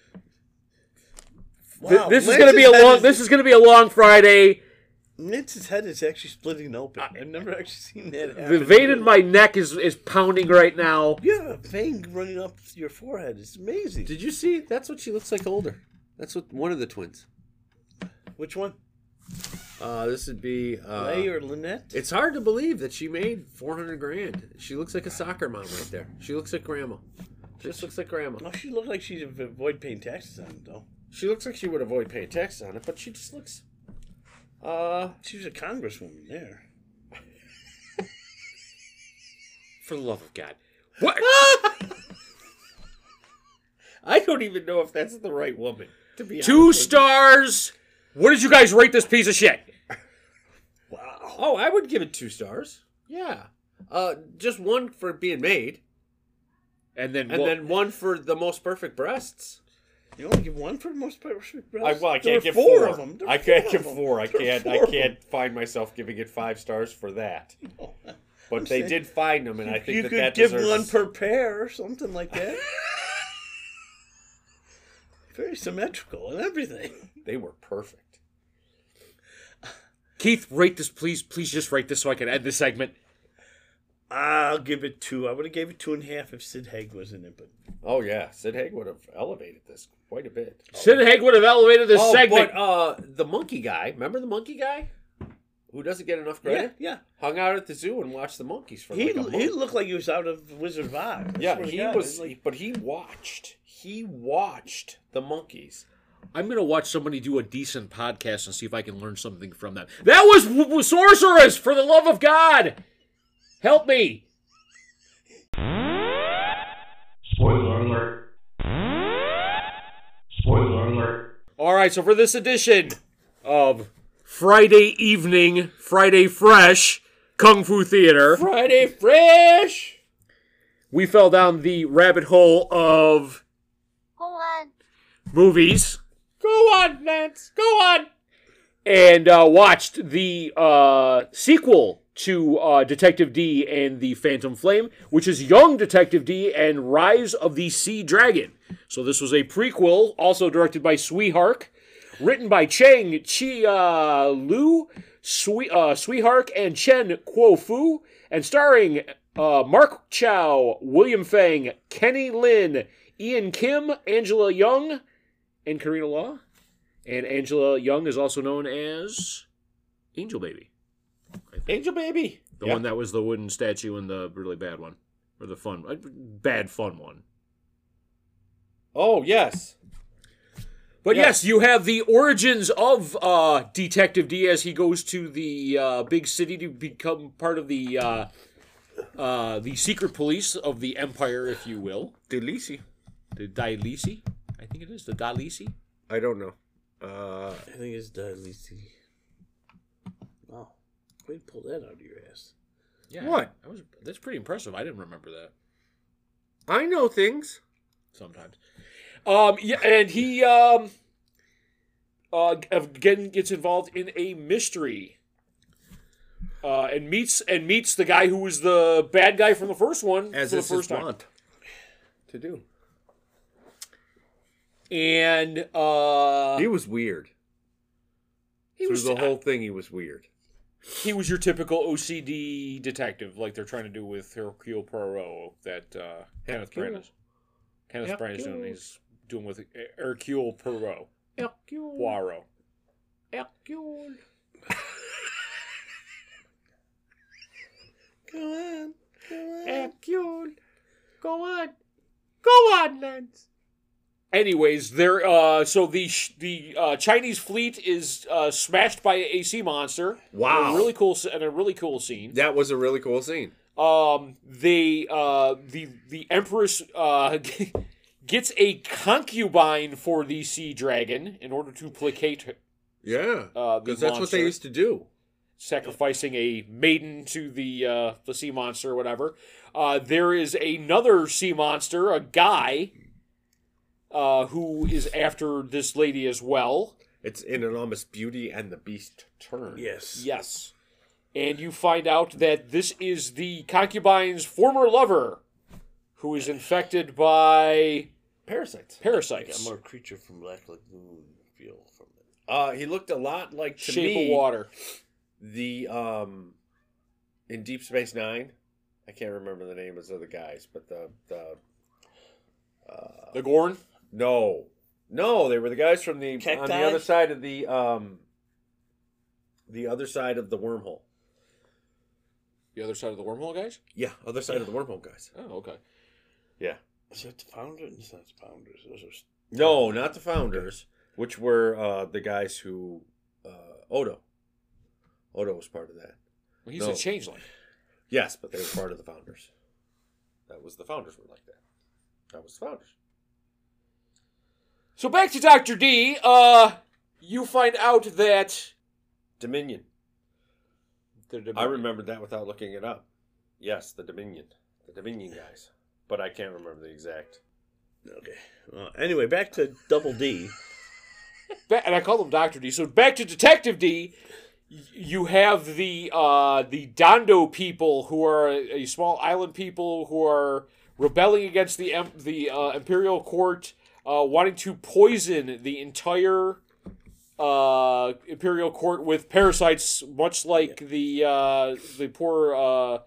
Wow,
This is going to be a long. This is going to be a long Friday.
Mince's head is actually splitting open. I've never actually seen that happen.
The vein in my neck is pounding right now.
You have a vein running up your forehead. It's amazing.
Did you see? That's what she looks like older. That's what one of the twins.
Which one?
This would be
Lay or Lynette?
It's hard to believe that she made $400,000. She looks like a soccer mom right there. She looks like grandma. She just looks like grandma.
Oh, she looked like she'd avoid paying taxes on it, though.
She looks like she would avoid paying taxes on it, but she just looks.
She was a congresswoman there.
For the love of God, what?
I don't even know if that's the right woman. To be
2 stars. What did you guys rate this piece of shit?
Wow.
Oh, I would give it 2 stars. Yeah. Just 1 for being made,
And then
then 1 for the most perfect breasts.
You only give 1 for the most perfect breasts?
I
There
can't
were
give
4
4
of them. There
I
were
can't
4
give
of them.
4. I
There were
can't.
4
I
of
can't find myself giving it 5 stars for that.
them.
But they did find them, and I think
You
that
could
that
give
deserves...
1 per pair or something like that. Very symmetrical and everything.
They were perfect.
Keith, rate this, please. Please just rate this so I can end this segment.
I'll give it 2. I would have gave it 2.5 if Sid Haig was in it, but
Oh yeah, Sid Haig would have elevated this quite a bit.
Sid Haig would have elevated this segment.
But the monkey guy, remember the monkey guy, who doesn't get enough credit?
yeah.
Hung out at the zoo and watched the monkeys for
He
like a month.
he looked like he was out of Wizard of Oz. I
Yeah,
swear to
he
God,
was,
it's like,
but he watched the monkeys.
I'm going to watch somebody do a decent podcast and see if I can learn something from them. That was Sorceress, for the love of God. Help me.
Spoiler alert. Spoiler alert.
All right, so for this edition of Friday Evening, Friday Fresh, Kung Fu Theater,
Friday Fresh.
we fell down the rabbit hole of movies.
Go on, Lance. Go on.
And watched the sequel to Detective D and the Phantom Flame, which is Young Detective D and Rise of the Sea Dragon. So this was a prequel, also directed by Sui Hark, written by Chang Chia Lu, Sui Hark, and Chen Kuo Fu, and starring Mark Chow, William Fang, Kenny Lin, Ian Kim, Angela Young, and Karina Law. And Angela Young is also known as Angel Baby.
Angel Baby.
The one that was the wooden statue and the really bad one. Or the bad fun one.
Oh, yes.
But yes, you have the origins of Detective D as he goes to the big city to become part of the secret police of the Empire, if you will.
Delisi.
The Dailisi, I think it is. The Dailisi.
I don't know.
I think it's Lisi. Wow. Way to pull that out of your ass.
Yeah,
What?
That's pretty impressive. I didn't remember that.
I know things.
Sometimes. Yeah, and he again gets involved in a mystery. And meets the guy who was the bad guy from the first one
As
for the
this
first
is
time.
wont to do.
And
He was weird. Through the whole thing, he was weird.
he was your typical OCD detective, like they're trying to do with Hercule Poirot that Kenneth Branagh is doing. He's doing with Hercule Poirot. Poirot.
Hercule.
Go on.
Hercule. Go on. Go on, Lance.
Anyways, there. So the Chinese fleet is smashed by a sea monster.
Wow.
a really cool scene.
That was a really cool scene.
The Empress gets a concubine for the sea dragon in order to placate her,
Yeah,
the
because that's what
monster.
they used to do.
Sacrificing a maiden to the sea monster or whatever. There is another sea monster, a guy, who is after this lady as well.
It's in an almost Beauty and the Beast turn.
Yes.
Yes. And you find out that this is the concubine's former lover, who is infected by
Parasites.
parasites.
Got more creature from Black Lagoon feel from it.
He looked a lot like, to
Shape
me,
of Water.
the in Deep Space Nine. I can't remember the names of the guys, but
The Gorn?
no, they were the guys from the on
Cacti?
the other side of the other side of the wormhole.
The other side of the wormhole, guys?
Yeah, other side of the wormhole guys.
Oh, okay.
Yeah.
Is that the Founders? It's not the Founders. Those are...
No, not the Founders, which were the guys who Odo. Odo was part of that.
Well, he's
No.
a changeling.
Yes, but they were part of the Founders. That was the Founders were like that. That was the Founders.
So back to Dr. D. You find out that...
Dominion. I remembered that without looking it up. Yes, the Dominion. The Dominion guys. But I can't remember the exact.
Okay. Well, anyway, back to Double D.
And I call him Dr. D. So back to Detective D. You have the Dondo people, who are a small island people who are rebelling against the Imperial Court, wanting to poison the entire Imperial Court with parasites, much like the poor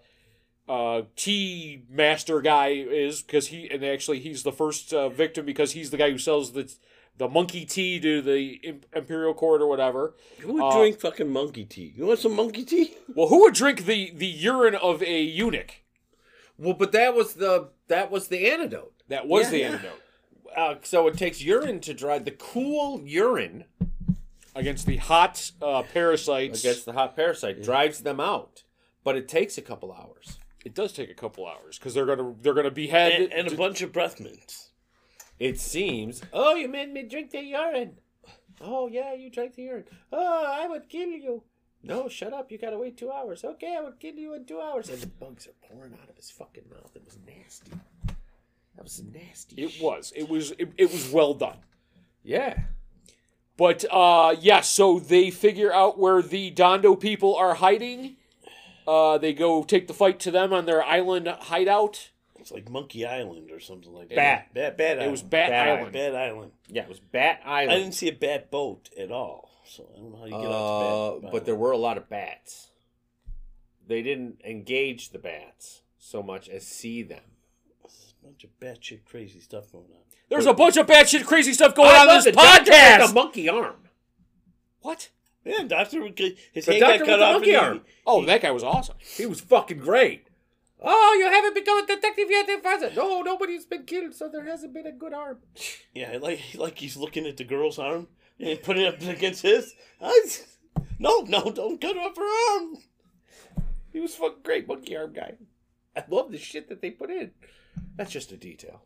tea master guy is, because he's the first victim, because he's the guy who sells the monkey tea to the Imperial Court or whatever.
Who would drink fucking monkey tea? You want some monkey tea?
Well, who would drink the urine of a eunuch?
Well, but that was the antidote.
That was
Yeah.
the antidote
So it takes urine to dry the cool urine
against the hot parasites.
against the hot parasite, drives them out. But it takes a couple hours.
It does take a couple hours because they're gonna behead
And a bunch of breath mints.
It seems. Oh, you made me drink the urine. Oh, yeah, you drank the urine. Oh, I would kill you. No, shut up. You gotta wait 2 hours. Okay, I would kill you in 2 hours. And the bugs are pouring out of his fucking mouth. It was nasty. That was nasty.
It was well done.
Yeah.
But so they figure out where the Dondo people are hiding. They go take the fight to them on their island hideout.
It's like Monkey Island or something like
Bat.
that. Bat Island.
It was Bat Island.
Bat Island.
Yeah, it was Bat
I
Island.
didn't see a bat boat at all, so I don't know how you get out to Bat.
But there were a lot of bats. They didn't engage the bats so much as see them.
There's a bunch of batshit crazy stuff going on.
There's a bunch of batshit crazy stuff going on
love
this
the doctor with
podcast.
the monkey arm.
What?
Yeah, Doctor, his
The
hand
doctor
got
with
cut
the
off.
monkey
and
arm.
Oh, that guy was awesome.
He was fucking great. Oh, you haven't become a detective yet, Father. No, nobody's been killed, so there hasn't been a good arm.
Yeah, like he's looking at the girl's arm and putting it up against his. No, don't cut off her arm.
He was fucking great, monkey arm guy. I love the shit that they put in. That's just a detail.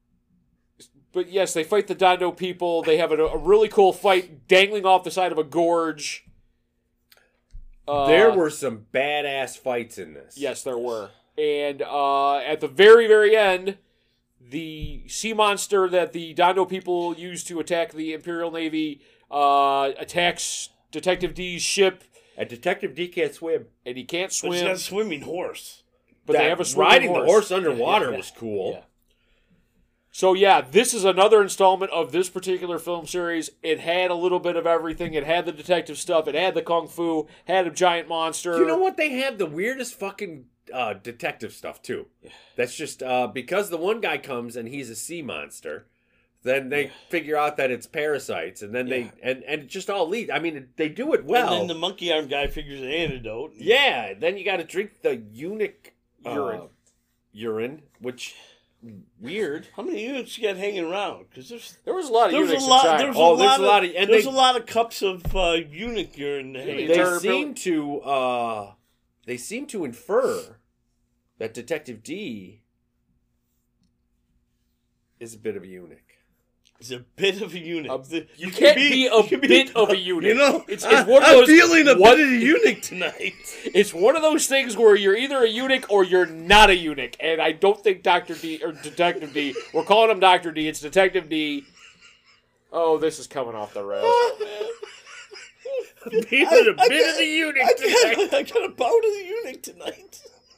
But yes, they fight the Dondo people. They have a really cool fight dangling off the side of a gorge.
There were some badass fights in this.
Yes, there were. And at the very, very end, the sea monster that the Dondo people used to attack the Imperial Navy attacks Detective D's ship,
And Detective D can't swim.
and he can't
But he's
swim.
got a swimming horse.
But they
That
have a swimming
riding
horse.
the horse underwater
Yeah.
was cool.
Yeah.
So yeah, this is another installment of this particular film series. It had a little bit of everything. It had the detective stuff. It had the kung fu. Had a giant monster.
You know what? They have the weirdest fucking detective stuff too. That's just because the one guy comes and he's a sea monster. Then they figure out that it's parasites, and then they and it just all leads. I mean, they do it well.
And then the monkey arm guy figures an antidote.
Yeah, then you got to drink the eunuch
Urine.
urine, which weird.
How many eunuchs you got hanging around? Because
There was a lot of
there's
eunuchs
a lot.
in China.
There's
Oh,
a
there's
lot
a lot
of.
of- and
There's
they-
a lot of cups of eunuch urine hanging.
They
Entire
seem to infer that Detective D is a bit of a eunuch.
He's a bit of a eunuch.
You can't be a bit of a eunuch.
You know,
it's one of those.
I'm feeling a
what-
bit of a eunuch tonight.
It's one of those things where you're either a eunuch or you're not a eunuch, and I don't think Dr. D or Detective D. We're calling him Dr. D. It's Detective D. Oh, this is coming off the rails.
Being a bit of the eunuch
I got a bout of the eunuch tonight.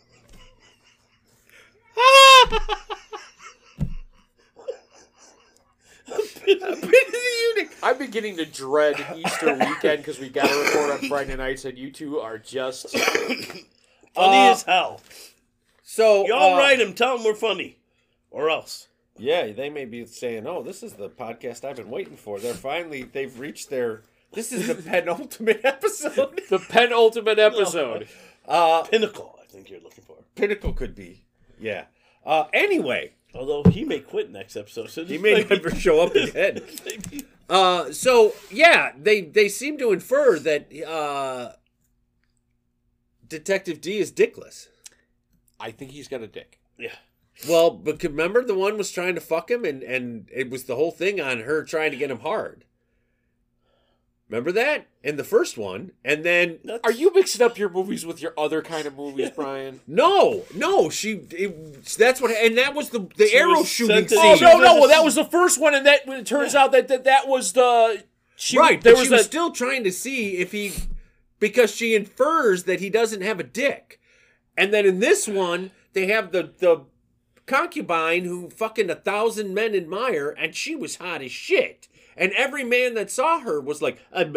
A bit of the eunuch.
I'm beginning to dread Easter weekend because we got to record on Friday nights, and you two are just.
Funny as hell.
So
Y'all write him. Tell him we're funny. Or else.
Yeah, they may be saying, "Oh, this is the podcast I've been waiting for." They've reached their. This is the penultimate episode.
The penultimate episode.
Pinnacle, I think you're looking for.
Pinnacle could be. Yeah. Anyway,
Although he may quit next episode. So
he may never show up again. So yeah, they seem to infer that Detective D is dickless.
I think he's got a dick.
Yeah.
Well, but remember the one was trying to fuck him, and it was the whole thing on her trying to get him hard. Remember that in the first one, and then
Are you mixing up your movies with your other kind of movies, Brian?
no, that's what, and that was the arrow
was
shooting
sent to-
scene.
Oh no! Well, that was the first one, and that when it turns out that was the
Right,
There
but
was
she was
a
still trying to see if he, because she infers that he doesn't have a dick, and then in this one they have the concubine who fucking 1,000 men admire, and she was hot as shit, and every man that saw her was like,
but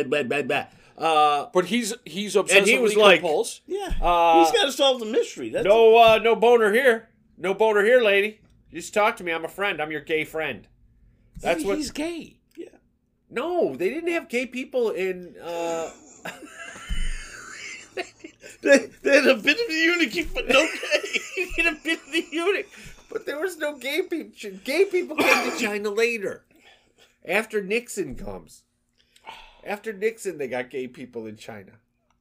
he's obsessively
And he was like-
compulsed.
Yeah. He's got to solve the mystery. That's
no boner here, no boner here, lady. Just talk to me. I'm a friend. I'm your gay friend. That's what.
He's gay.
No, they didn't have gay people in.
They had a bit of the eunuch, but no gay.
You get a bit of the eunuch, but there was no gay people. Gay people came to China later, after Nixon comes. After Nixon, they got gay people in China.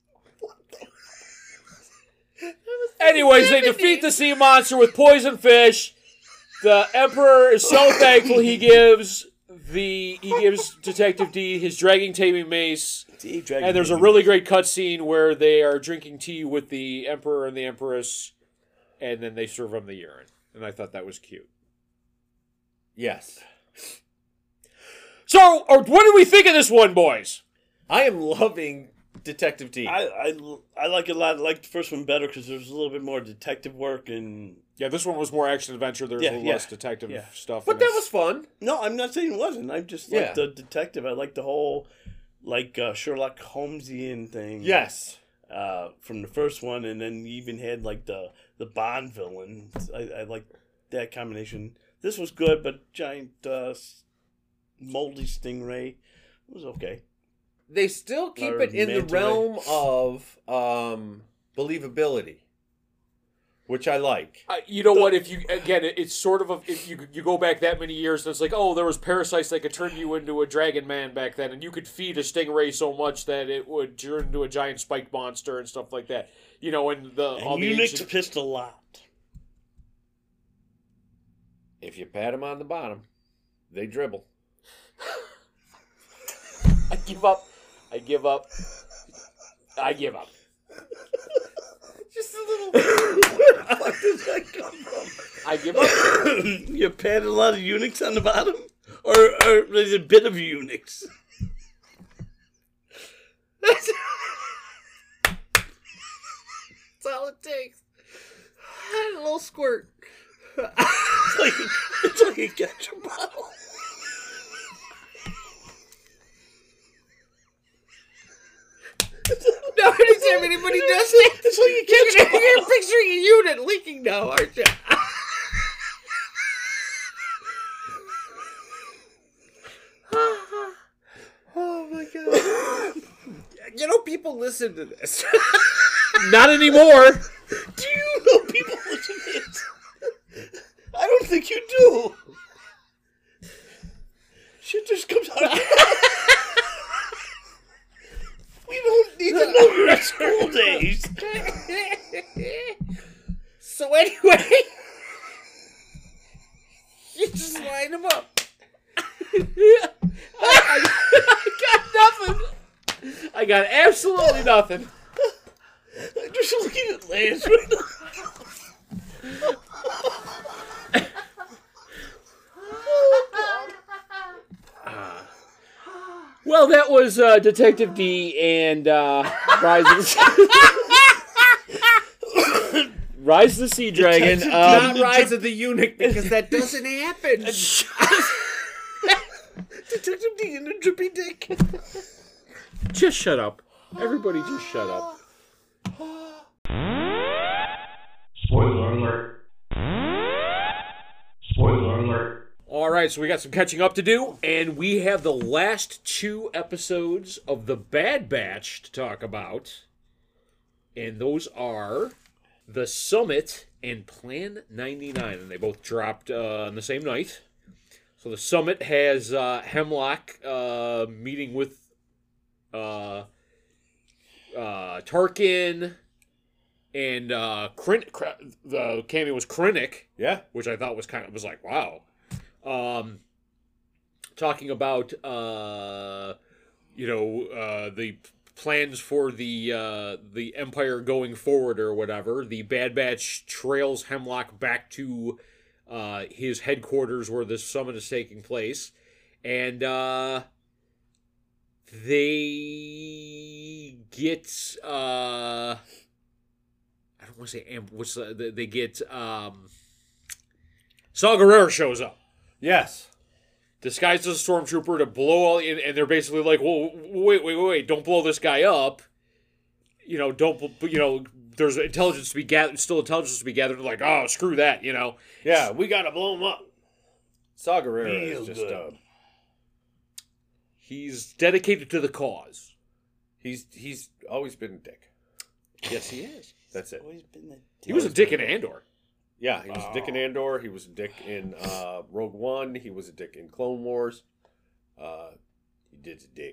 Anyways, they defeat the sea monster with poison fish. The Emperor is so thankful he gives Detective D his dragging taming mace. And there's a really great cutscene where they are drinking tea with the Emperor and the Empress, and then they serve him the urine. And I thought that was cute.
Yes,
So, what do we think of this one, boys?
I am loving Detective D.
I like it a lot. I like the first one better because there's a little bit more detective work and.
Yeah, this one was more action adventure. There's a little less detective stuff.
But
in
that
this.
was fun.
No, I'm not saying it wasn't. I just like the detective. I like the whole, Sherlock Holmesian thing.
Yes.
From the first one, and then you even had like the Bond villain. I like that combination. This was good, but giant moldy stingray was okay.
They still keep
Or
it in the
manta ray.
realm of believability, which I like.
You know what? If you it's sort of if you go back that many years, and it's like, oh, there was parasites that could turn you into a dragon man back then, and you could feed a stingray so much that it would turn into a giant spiked monster and stuff like that. You know, and all the
eunuchs
ancient-
pissed a lot.
If you pat them on the bottom, they dribble.
I give up.
Just a little.
Where the fuck does that come from?
I give up.
You patted a lot of eunuchs on the bottom? Or there's a bit of eunuchs?
That's all it takes. A little squirt.
It's like a ketchup bottle.
No, anytime anybody does that,
It's like a ketchup bottle.
you're picturing a unit leaking now, aren't you? Oh my god. You know, people listen to this.
Not anymore.
Do you know people listen to this? I don't don't think you do. Shit just comes out. We don't need to know your school days.
So anyway, you just line them up. I got nothing. I got absolutely nothing.
I'm just looking at Lance right now.
Well, that was Detective D and Rise of the Rise of the Sea Dragon.
Not Rise of the Eunuch, because that doesn't happen.
Detective D and the Drippy Dick.
Just shut up. Everybody just shut up.
Spoiler alert. Spoiler alert.
All right, so we got some catching up to do, and we have the last 2 episodes of The Bad Batch to talk about. And those are The Summit and Plan 99, and they both dropped on the same night. So The Summit has Hemlock meeting with Tarkin, and the cameo was Krennic,
Yeah.
which I thought was like, wow. Talking about the plans for the Empire going forward or whatever. The Bad Batch trails Hemlock back to his headquarters where this summit is taking place, and they get I don't want to say they get Saw Gerrera shows up.
Yes.
Disguised as a stormtrooper to blow all, and they're basically like, well, wait, don't blow this guy up. There's intelligence to be gathered, still intelligence to be gathered. They're like, oh, screw that,
Yeah, we gotta blow him up. Saw Gerrera
Real
is just
good.
He's dedicated to the cause.
he's always been a dick.
Yes, he is.
That's it.
Always been the
He was a dick in Andor.
Yeah, he was a dick in Andor. He was a dick in Rogue One. He was a dick in Clone Wars. He did a dick.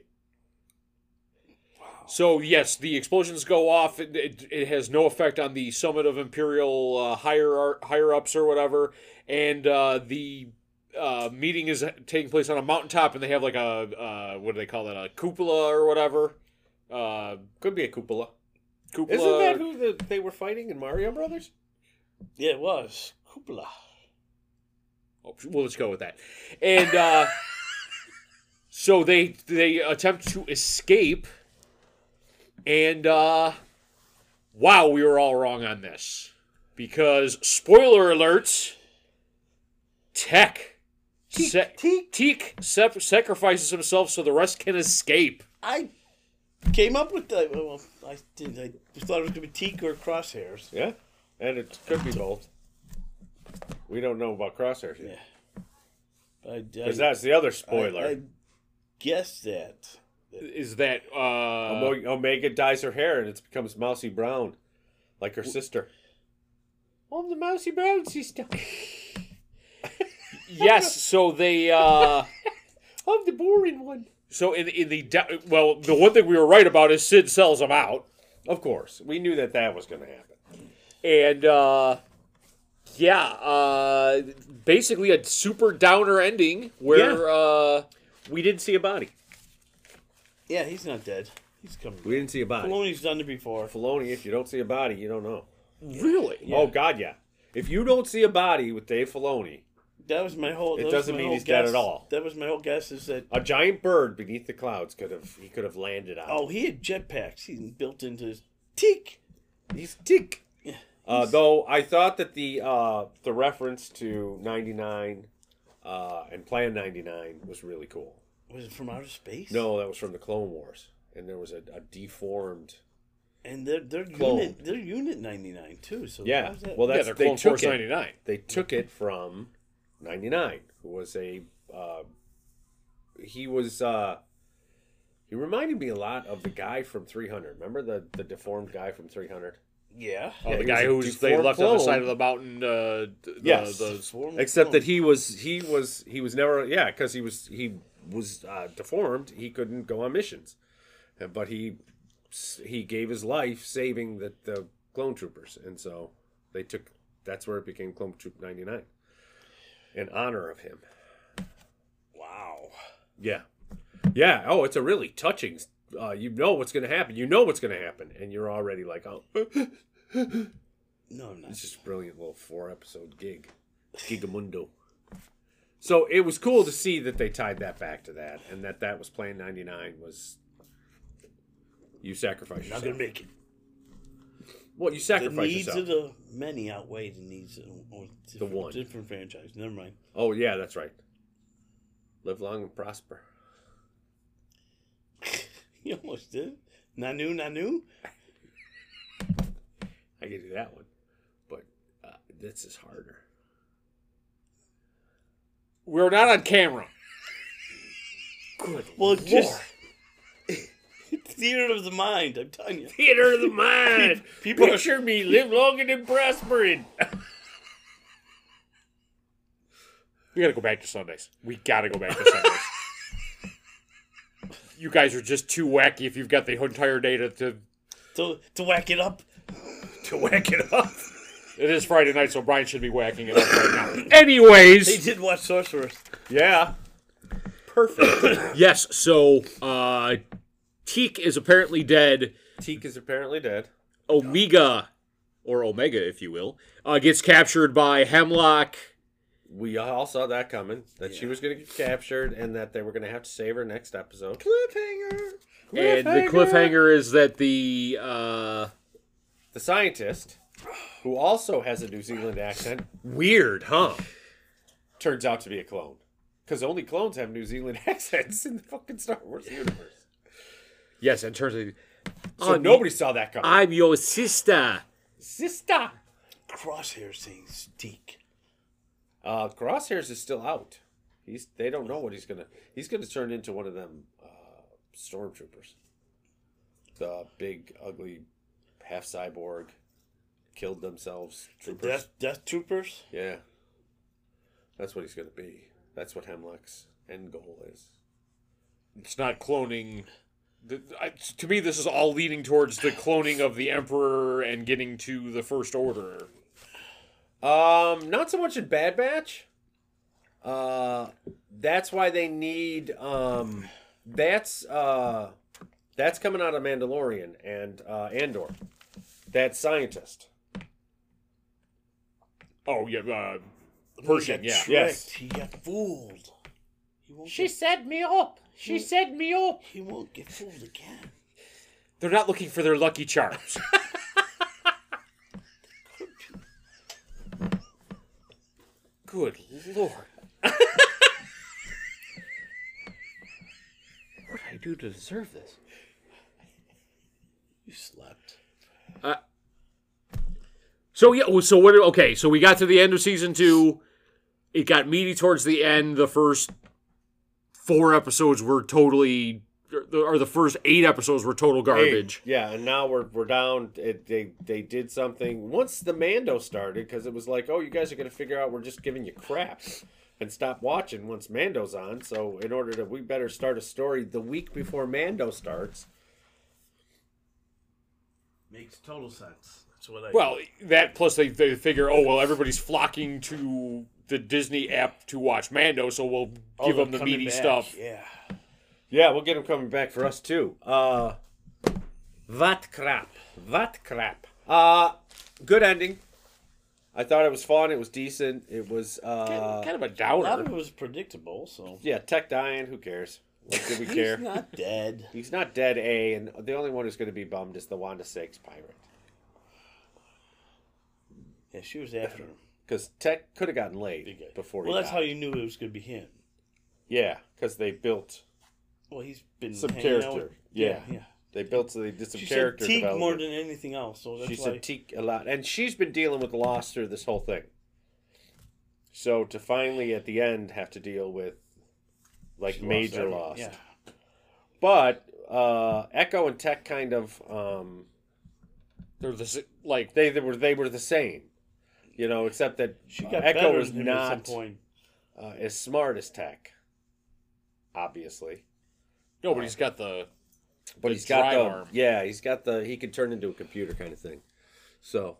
So, yes, the explosions go off. It has no effect on the summit of Imperial higher-ups or whatever. And the meeting is taking place on a mountaintop, and they have like a, what do they call that, a cupola or whatever?
Could be a cupola.
Cupola.
Isn't that who they were fighting in Mario Brothers?
Yeah, it was. Cupola.
Oh, well, let's go with that. And so they attempt to escape, and wow, we were all wrong on this. Because, spoiler alert, Teek sacrifices himself so the rest can escape.
I came up with that. Well, I thought it was going to be Teak or Crosshairs.
Yeah, and it could be both. We don't know about Crosshairs yet.
Yeah.
Because that's the other spoiler.
I guessed that.
Is that,
Omega dyes her hair and it becomes mousy brown, like her sister. I'm the mousy brown sister.
yes, so they,
I'm the boring one.
so in the one thing we were right about is Sid sells them out.
Of course, we knew that was going to happen.
And, basically a super downer ending where,
We didn't see a body.
Yeah, he's not dead. He's coming.
We didn't see a body.
Filoni's done it before.
Filoni, if you don't see a body, you don't know.
really?
Yeah.
Oh, God, yeah. If you don't see a body with Dave Filoni,
That was my whole.
It
that was
doesn't
my
mean
whole
he's dead
guess.
at all.
That was my whole guess. Is that
a giant bird beneath the clouds could have landed out.
he had jetpacks. He built into his Teak.
He's tick.
Yeah.
Though I thought that the reference to 99 and Plan 99 was really cool.
Was it from outer space?
No, that was from the Clone Wars, and there was a deformed.
And they're
Clone.
unit 99 too. So
Yeah,
how's that?
well,
Yeah,
that's
they're
they
Clone
took
Force
it.
99.
They took it from 99, who was a he reminded me a lot of the guy from 300. Remember the deformed guy from 300?
Yeah.
Oh,
Yeah,
the
he
guy
was a
who's they
deformed
left on the
clone.
side of the mountain.
Yes.
Deformed
Except that
clone.
he was never because he was deformed. He couldn't go on missions, but he gave his life saving the clone troopers, and so they took. That's where it became Clone Troop 99, in honor of him.
Wow.
Yeah, yeah. Oh, it's a really touching. You know what's going to happen. You know what's going to happen, and you're already like, oh.
No, I'm not.
It's just a brilliant little 4-episode gig. Gigamundo. So it was cool to see that they tied that back to that, and that was Plan 99 was you sacrifice
Not
yourself.
gonna make it.
Well, you
The
sacrifice
needs
yourself.
of the many outweigh the needs of different,
one.
different franchise. Never mind.
Oh yeah, that's right. Live long and prosper.
You almost did. Nanu.
I can do that one, but this is harder.
We're not on camera.
Good.
Well, just theater of the mind. I'm telling you.
Theater of the mind.
People are-
Picture me live long and prospering.
We gotta go back to Sundays. We gotta go back to Sundays. You guys are just too wacky if you've got the entire day to
to whack it up.
To whack it up.
It is Friday night, so Brian should be whacking it up right now. Anyways.
They did watch Sorcerers.
Yeah. Perfect.
Yes, so Teak is apparently dead.
Teak is apparently dead.
Omega, or Omega, if you will, gets captured by Hemlock.
We all saw that coming. That she
Yeah.
was going to get captured and that they were going to have to save her next episode.
Cliffhanger.
And the cliffhanger is that the
The scientist, who also has a New Zealand accent, weird, huh? Turns out to be a clone. Because only clones have New Zealand accents in the fucking Star Wars universe.
yes, in terms of
So nobody saw that coming.
I'm your sister.
Sister!
Crosshair saying Steak.
Crosshairs is still out. They don't know what he's gonna turn into one of them stormtroopers. The big, ugly, half cyborg, killed themselves troopers.
Death Troopers.
Yeah. That's what he's gonna be. That's what Hemlock's end goal is.
It's not cloning. To me, this is all leading towards the cloning of the Emperor and getting to the First Order.
Not so much in Bad Batch. That's why they need that's coming out of Mandalorian and Andor. That scientist.
Oh yeah, Pershing.
He got
Yeah.
tricked.
Yes.
He got fooled. He won't
set me up. She set me up.
He won't get fooled again.
They're not looking for their Lucky Charms. Good Lord. What did I do to deserve this?
You slept.
So yeah, so what? Okay, so we got to the end of season 2. It got meaty towards the end. The first 4 episodes were totally, or the first 8 episodes were total garbage.
Yeah, and now we're down. They did something once the Mando started because it was like, oh, you guys are gonna figure out we're just giving you crap and stop watching once Mando's on. So in order to, we better start a story the week before Mando starts.
Makes total sense. That's what I.
Well, that plus they figure, oh well, everybody's flocking to the Disney app to watch Mando, so we'll give them the
coming
meaty
back.
stuff.
Yeah.
Yeah, we'll get him coming back for us too. What crap. Good ending. I thought it was fun. It was decent. It was
Kind of a
A lot of
downer.
it was predictable, so.
yeah, Tech dying. Who cares? What do we
He's
care?
not dead.
He's not dead. And the only one who's going to be bummed is the Wanda Sykes pirate.
Yeah, she was after him.
Because Tech could have gotten laid before he
Well, that's
died.
how you knew it was going to be him.
Yeah, because they built
Well, he's been
some
hanging out
character.
with-
Yeah.
yeah.
They built, so they did some
She
character
said Teague
development.
more than anything else, so that's
She
why.
said Teak a lot. And she's been dealing with loss through this whole thing. So to finally, at the end, have to deal with, like,
she lost
major
everything.
loss.
Yeah.
But Echo and Tech kind of
They're like
They were the same, except that
She got
Echo
better
was
than him at some
not
point.
as smart as Tech, obviously.
no, but he's got the
But
The
he's got
drive arm.
he can turn into a computer kind of thing. So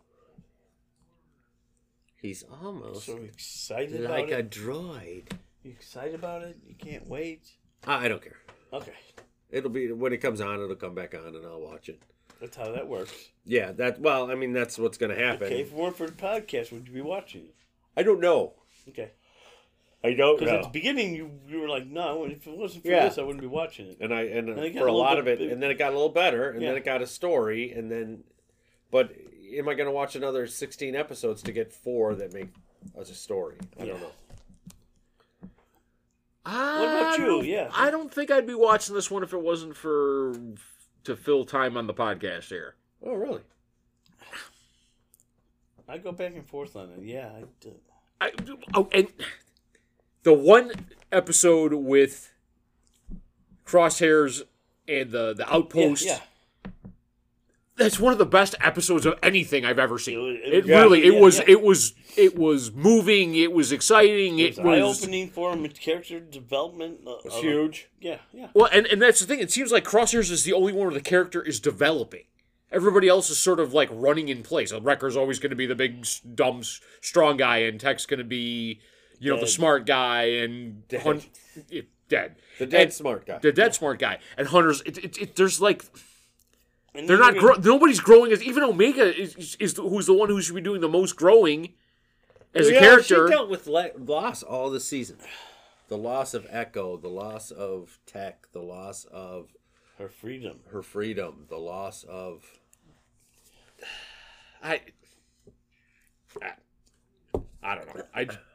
he's almost
So excited
like
about
a
it.
droid.
You excited about it? You can't wait.
I don't care.
Okay,
It'll be when it comes on. It'll come back on, and I'll watch it.
that's how that works.
Yeah, that's what's going to happen.
Okay, if it weren't for the podcast, would you be watching it?
I don't know.
Okay,
I don't
because at the beginning you were like, no, if it wasn't for
Yeah.
this, I wouldn't be watching it.
And
it got
for
a
a
little
lot of
bit
it,
big.
and then it got a little better, and
Yeah.
then it got a story, and then. But am I going to watch another 16 episodes to get 4 that make us a story? I don't know.
What about you? Yeah.
I don't think I'd be watching this one if it wasn't to fill time on the podcast here.
Oh, really?
I go back and forth on it. Yeah, I do.
And the one episode with Crosshairs and the outpost.
Yeah,
That's one of the best episodes of anything I've ever seen. It
yeah,
really,
yeah,
was,
yeah.
it was moving. It was exciting.
It was eye-opening for him. Character development
It's huge.
Yeah, yeah.
Well, and that's the thing. It seems like Crosshairs is the only one where the character is developing. Everybody else is sort of like running in place. Wrecker's always going to be the big, dumb, strong guy, and Tech's going to be, the
Dead.
smart guy, and
Dead.
dead.
The dead
And-
smart guy.
The dead smart guy. And Hunter's, there's like,
And
they're
then
not, nobody's growing as, even Omega is who's the one who should be doing the most growing as a character.
She dealt with loss all this season. The loss of Echo, the loss of Tech, the loss of
her freedom.
her freedom, the loss of...
I don't know.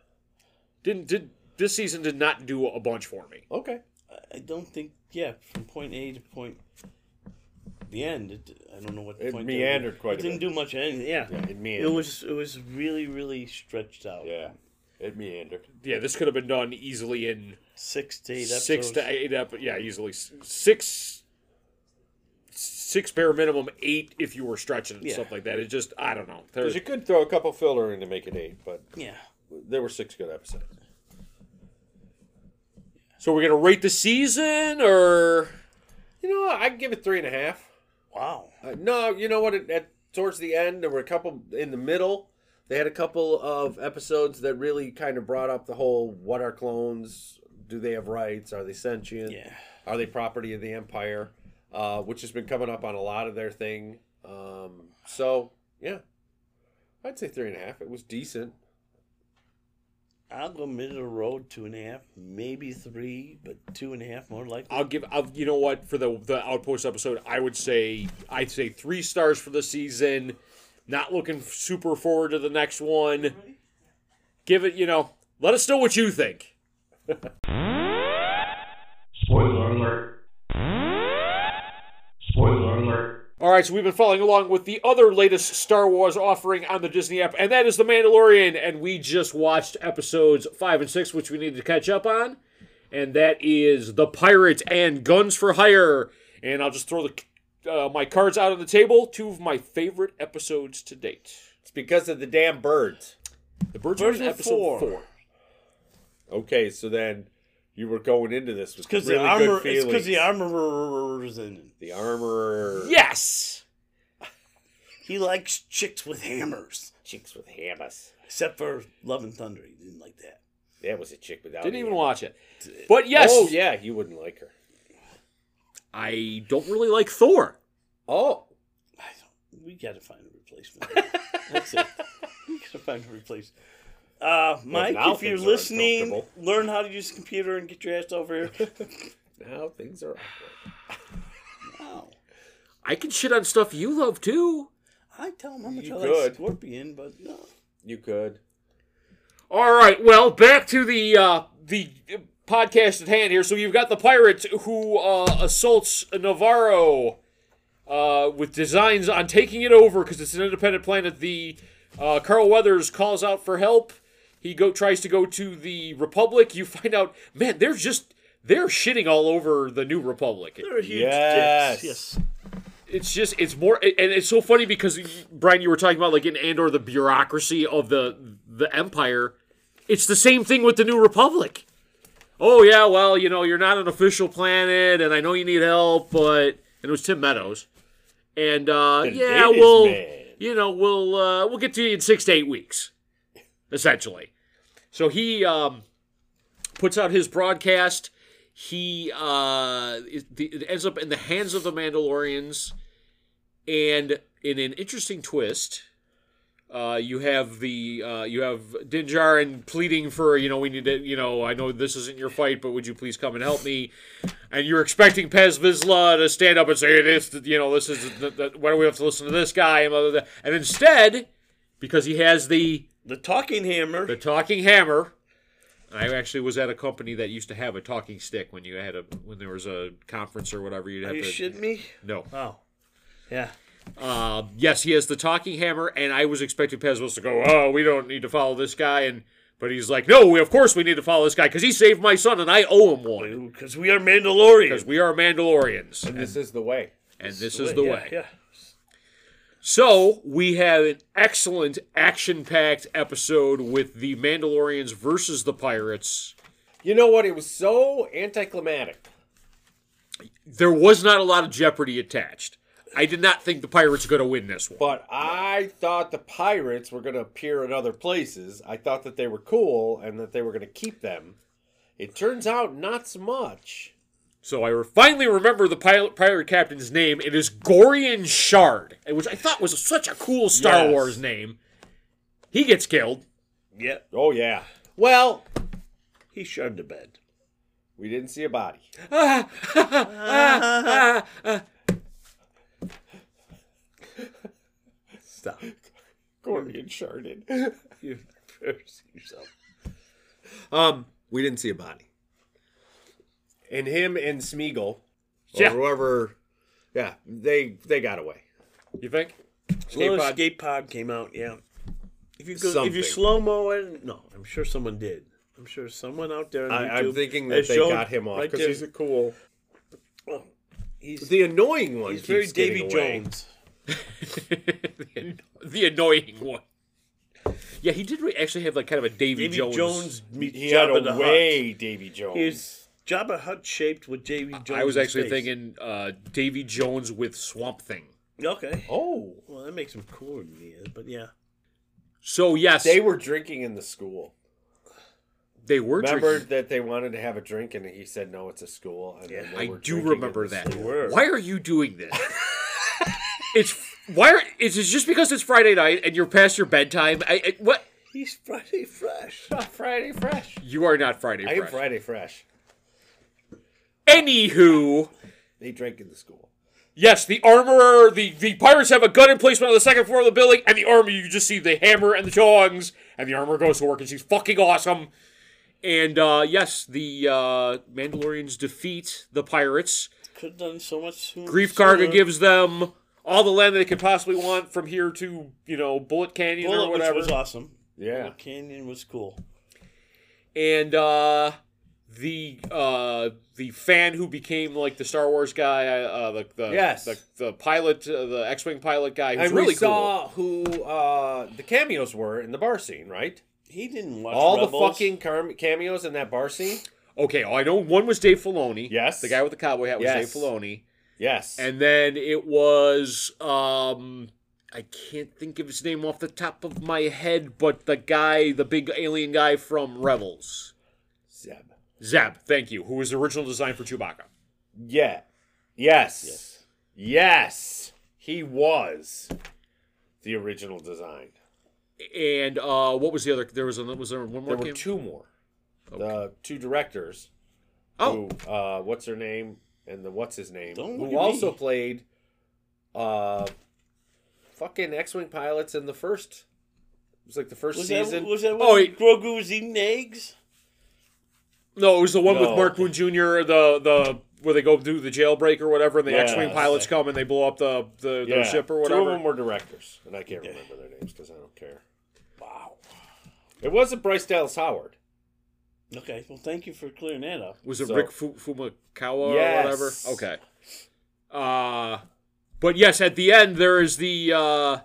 This season did not do a bunch for me.
Okay.
I don't think. Yeah, from point A to point the end. I don't know what
It
point.
meandered quite a
It didn't
bit.
do much of anything. Yeah,
Yeah, it
it
meandered.
was really really stretched out.
Yeah, it meandered.
Yeah, this could have been done easily in
6 to 8 episodes.
6 to 8 episodes. Yeah, easily six bare minimum, 8 if you were stretching and
Yeah.
stuff like that. It just, I don't know.
Because you could throw a couple filler in to make it 8, but
Yeah.
there were 6 good episodes.
So we're gonna rate the season, or
I'd give it 3.5.
Wow.
No, you know what? Towards the end, there were a couple in the middle. They had a couple of episodes that really kind of brought up the whole: what are clones? Do they have rights? Are they sentient?
Yeah.
Are they property of the Empire? Which has been coming up on a lot of their thing. So yeah, I'd say 3.5. It was decent.
I'll go middle of the road, 2.5, maybe 3, but 2.5 more likely.
I'll you know what, for the Outpost episode, I'd say 3 stars for the season. Not looking super forward to the next one. Give it, let us know what you think.
Spoiler alert. Spoiler alert.
All right, so we've been following along with the other latest Star Wars offering on the Disney app, and that is The Mandalorian, and we just watched episodes 5 and 6, which we need to catch up on, and that is The Pirate and Guns for Hire. And I'll just throw my cards out on the table. 2 of my favorite episodes to date.
It's because of the damn birds.
The Birds
Birds
were in
were
episode
4.
4.
Okay, so then you were going into this with
Because
really
the armor,
good feelings.
it's because the armorer's in it.
The armorer.
Yes!
He likes chicks with hammers.
Chicks with hammers.
Except for Love and Thunder. He didn't like that.
That was a chick without.
Didn't
a
even
hammer.
watch it. But yes,
Oh yeah, you wouldn't like her.
I don't really like Thor.
Oh,
We got to find a replacement. That's it. We got to find a replacement. Mike,
now
if you're
things are
listening,
uncomfortable.
learn how to use a computer and get your ass over here.
now things are awkward.
Wow.
I can shit on stuff you love too.
I tell him how much
You
I like
could.
Scorpion, but no.
You could.
All right, well, back to the podcast at hand here. So you've got the pirate who assaults Navarro with designs on taking it over because it's an independent planet. The Carl Weathers calls out for help. He tries to go to the Republic. You find out, man, they're shitting all over the New Republic.
They're huge
Yes.
dicks. Yes.
it's more, and it's so funny because Brian, you were talking about like in Andor, the bureaucracy of the Empire. It's the same thing with the New Republic. Oh yeah, well, you're not an official planet, and I know you need help, but it was Tim Meadows, and yeah, we'll get to you in 6 to 8 weeks, essentially. So he puts out his broadcast. It ends up in the hands of the Mandalorians, and in an interesting twist, you have Din Djarin pleading for we need to I know this isn't your fight, but would you please come and help me? And you're expecting Pez Vizsla to stand up and say this this is why do we have to listen to this guy and instead, because he has the
talking hammer,
I actually was at a company that used to have a talking stick when there was a conference or whatever. You'd have
Are you shitting me?
No.
Oh, yeah.
Yes, he has the talking hammer, and I was expecting Pez to go, oh, we don't need to follow this guy, but he's like, no, of course we need to follow this guy because he saved my son and I owe him one.
Because we are Mandalorians.
Because we are Mandalorians,
and this is the way.
And this is the way.
Yeah.
So, we have an excellent action-packed episode with the Mandalorians versus the pirates.
You know what? It was so anticlimactic.
There was not a lot of jeopardy attached. I did not think the pirates were going to win this one.
But I thought the pirates were going to appear in other places. I thought that they were cool and that they were going to keep them. It turns out not so much.
So I finally remember the pirate captain's name. It is Gorian Shard, which I thought was such a cool Star Wars name. He gets killed.
Yeah.
Oh, yeah. Well,
he sharded the bed.
We didn't see a body.
Stop.
Gorian Sharded.
You embarrassing yourself.
We didn't see a body. And him and Smeagol, or
Yeah.
whoever, they got away.
You think?
Escape pod came out, yeah. If you
Something.
slow-mo it, no, I'm sure someone did. I'm sure someone out there on YouTube
I'm thinking that
has
they
shown
got him off
right
because
there.
he's a cool.
Oh, he's
The annoying one.
he's very
keeps getting
Davy
away.
Jones.
The annoying one. Yeah, he did actually have like kind of a Davy Jones.
meets
He had
Jabba the
a
Hutt.
way Davy Jones.
He's Jabba Hutt shaped with Davy Jones.
I was actually
face.
thinking Davy Jones with Swamp Thing.
Okay.
Oh,
Well, that makes him cooler than he is, but yeah.
So yes,
they were drinking in the school.
they were
Remember
drinking.
that they wanted to have a drink, and he said no, it's a school. And then they
I
were
do
drinking
remember
in the
that.
school.
were.
Why are you doing this? Is it just because it's Friday night and you're past your bedtime? What?
He's Friday Fresh.
Not Friday Fresh.
You are not Friday
I am
Fresh.
Friday Fresh.
Anywho,
They drank in the school.
yes, the armorer, the pirates have a gun emplacement on the second floor of the building, and the armor, you just see the hammer and the tongs, and the armor goes to work, and she's fucking awesome. And yes, the Mandalorians defeat the pirates.
Could have done so much sooner.
Grief Karga gives them all the land that they could possibly want from here to, Bullet Canyon or
Bullet, which
whatever.
was awesome.
Yeah.
Bullet Canyon was cool.
And the fan who became like the Star Wars guy,
Yes.
the pilot, the X-wing pilot guy, who's
And
really
we saw who the cameos were in the bar scene, right?
He didn't watch
All
Rebels.
the fucking cameos in that bar scene.
cool. Okay, I know one was Dave Filoni.
Yes.
The guy with the cowboy hat was
Yes.
Dave Filoni.
Yes.
And then it was I can't think of his name off the top of my head, but the big alien guy from Rebels. Zeb, thank you, who was the original design for Chewbacca.
Yeah. Yes. Yes. He was the original design.
And what was the other? Was there one more?
There were
game?
two more.
Okay.
The two directors.
Oh.
Who, what's her name? And what's his name?
Don't look
who
at
also
me.
played fucking X-Wing pilots in the first. It was like the first season.
Was that
Oh,
when
he-
Grogu was eating eggs?
No, it was the one with
No.
Mark Boone Jr. The where they go do the jailbreak or whatever, and the
Yes.
X-wing pilots come and they blow up the their ship or
Two of
whatever.
them were directors, and I can't remember their names because I don't care. Wow. It wasn't Bryce Dallas Howard.
Okay, well, thank you for clearing that up.
Was it
So-
Rick Fumikawa
Yes.
or whatever? Okay. But yes, at the end there is the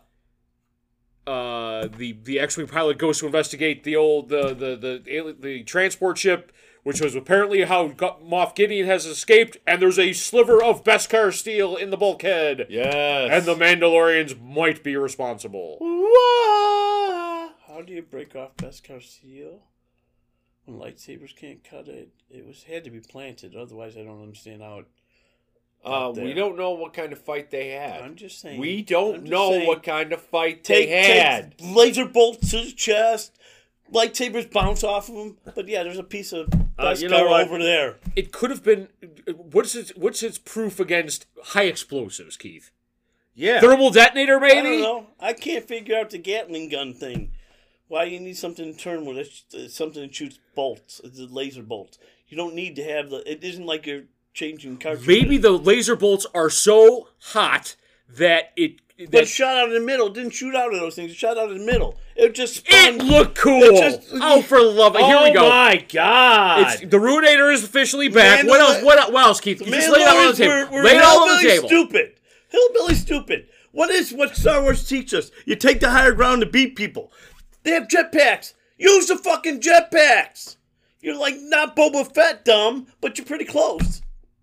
X-wing pilot goes to investigate the transport ship, which was apparently how Moff Gideon has escaped, and there's a sliver of Beskar steel in the bulkhead.
Yes.
And the Mandalorians might be responsible.
How do you break off Beskar steel? When lightsabers can't cut it, had to be planted. Otherwise, I don't understand how it.
We don't know what kind of fight they had.
I'm just saying.
We don't know what kind of fight they
Take
had.
laser bolts to his chest. Lightsabers bounce off of him. But yeah, there's a piece of Beskar
you know what?
over there.
It could have been. What's its proof against high explosives, Keith?
Yeah.
Thermal detonator,
I don't
maybe?
know. I can't figure out the Gatling gun thing. Why you need something to turn with it? Something that shoots bolts. It's a laser bolt. You don't need to have the. It isn't like you're changing cartridges.
Maybe the laser bolts are so hot that
But it shot out in the middle. It didn't shoot out of those things. It shot out in the middle. It just spun.
It looked cool.
It
For love of here we go.
Oh my God!
The Ruinator is officially back. What else? What else, Keith? You just lay it all on the table.
We're
Lay it all on the
hillbilly
table.
Stupid. Hillbilly stupid. What Star Wars teach us? You take the higher ground to beat people. They have jetpacks. Use the fucking jetpacks. You're like not Boba Fett dumb, but you're pretty close.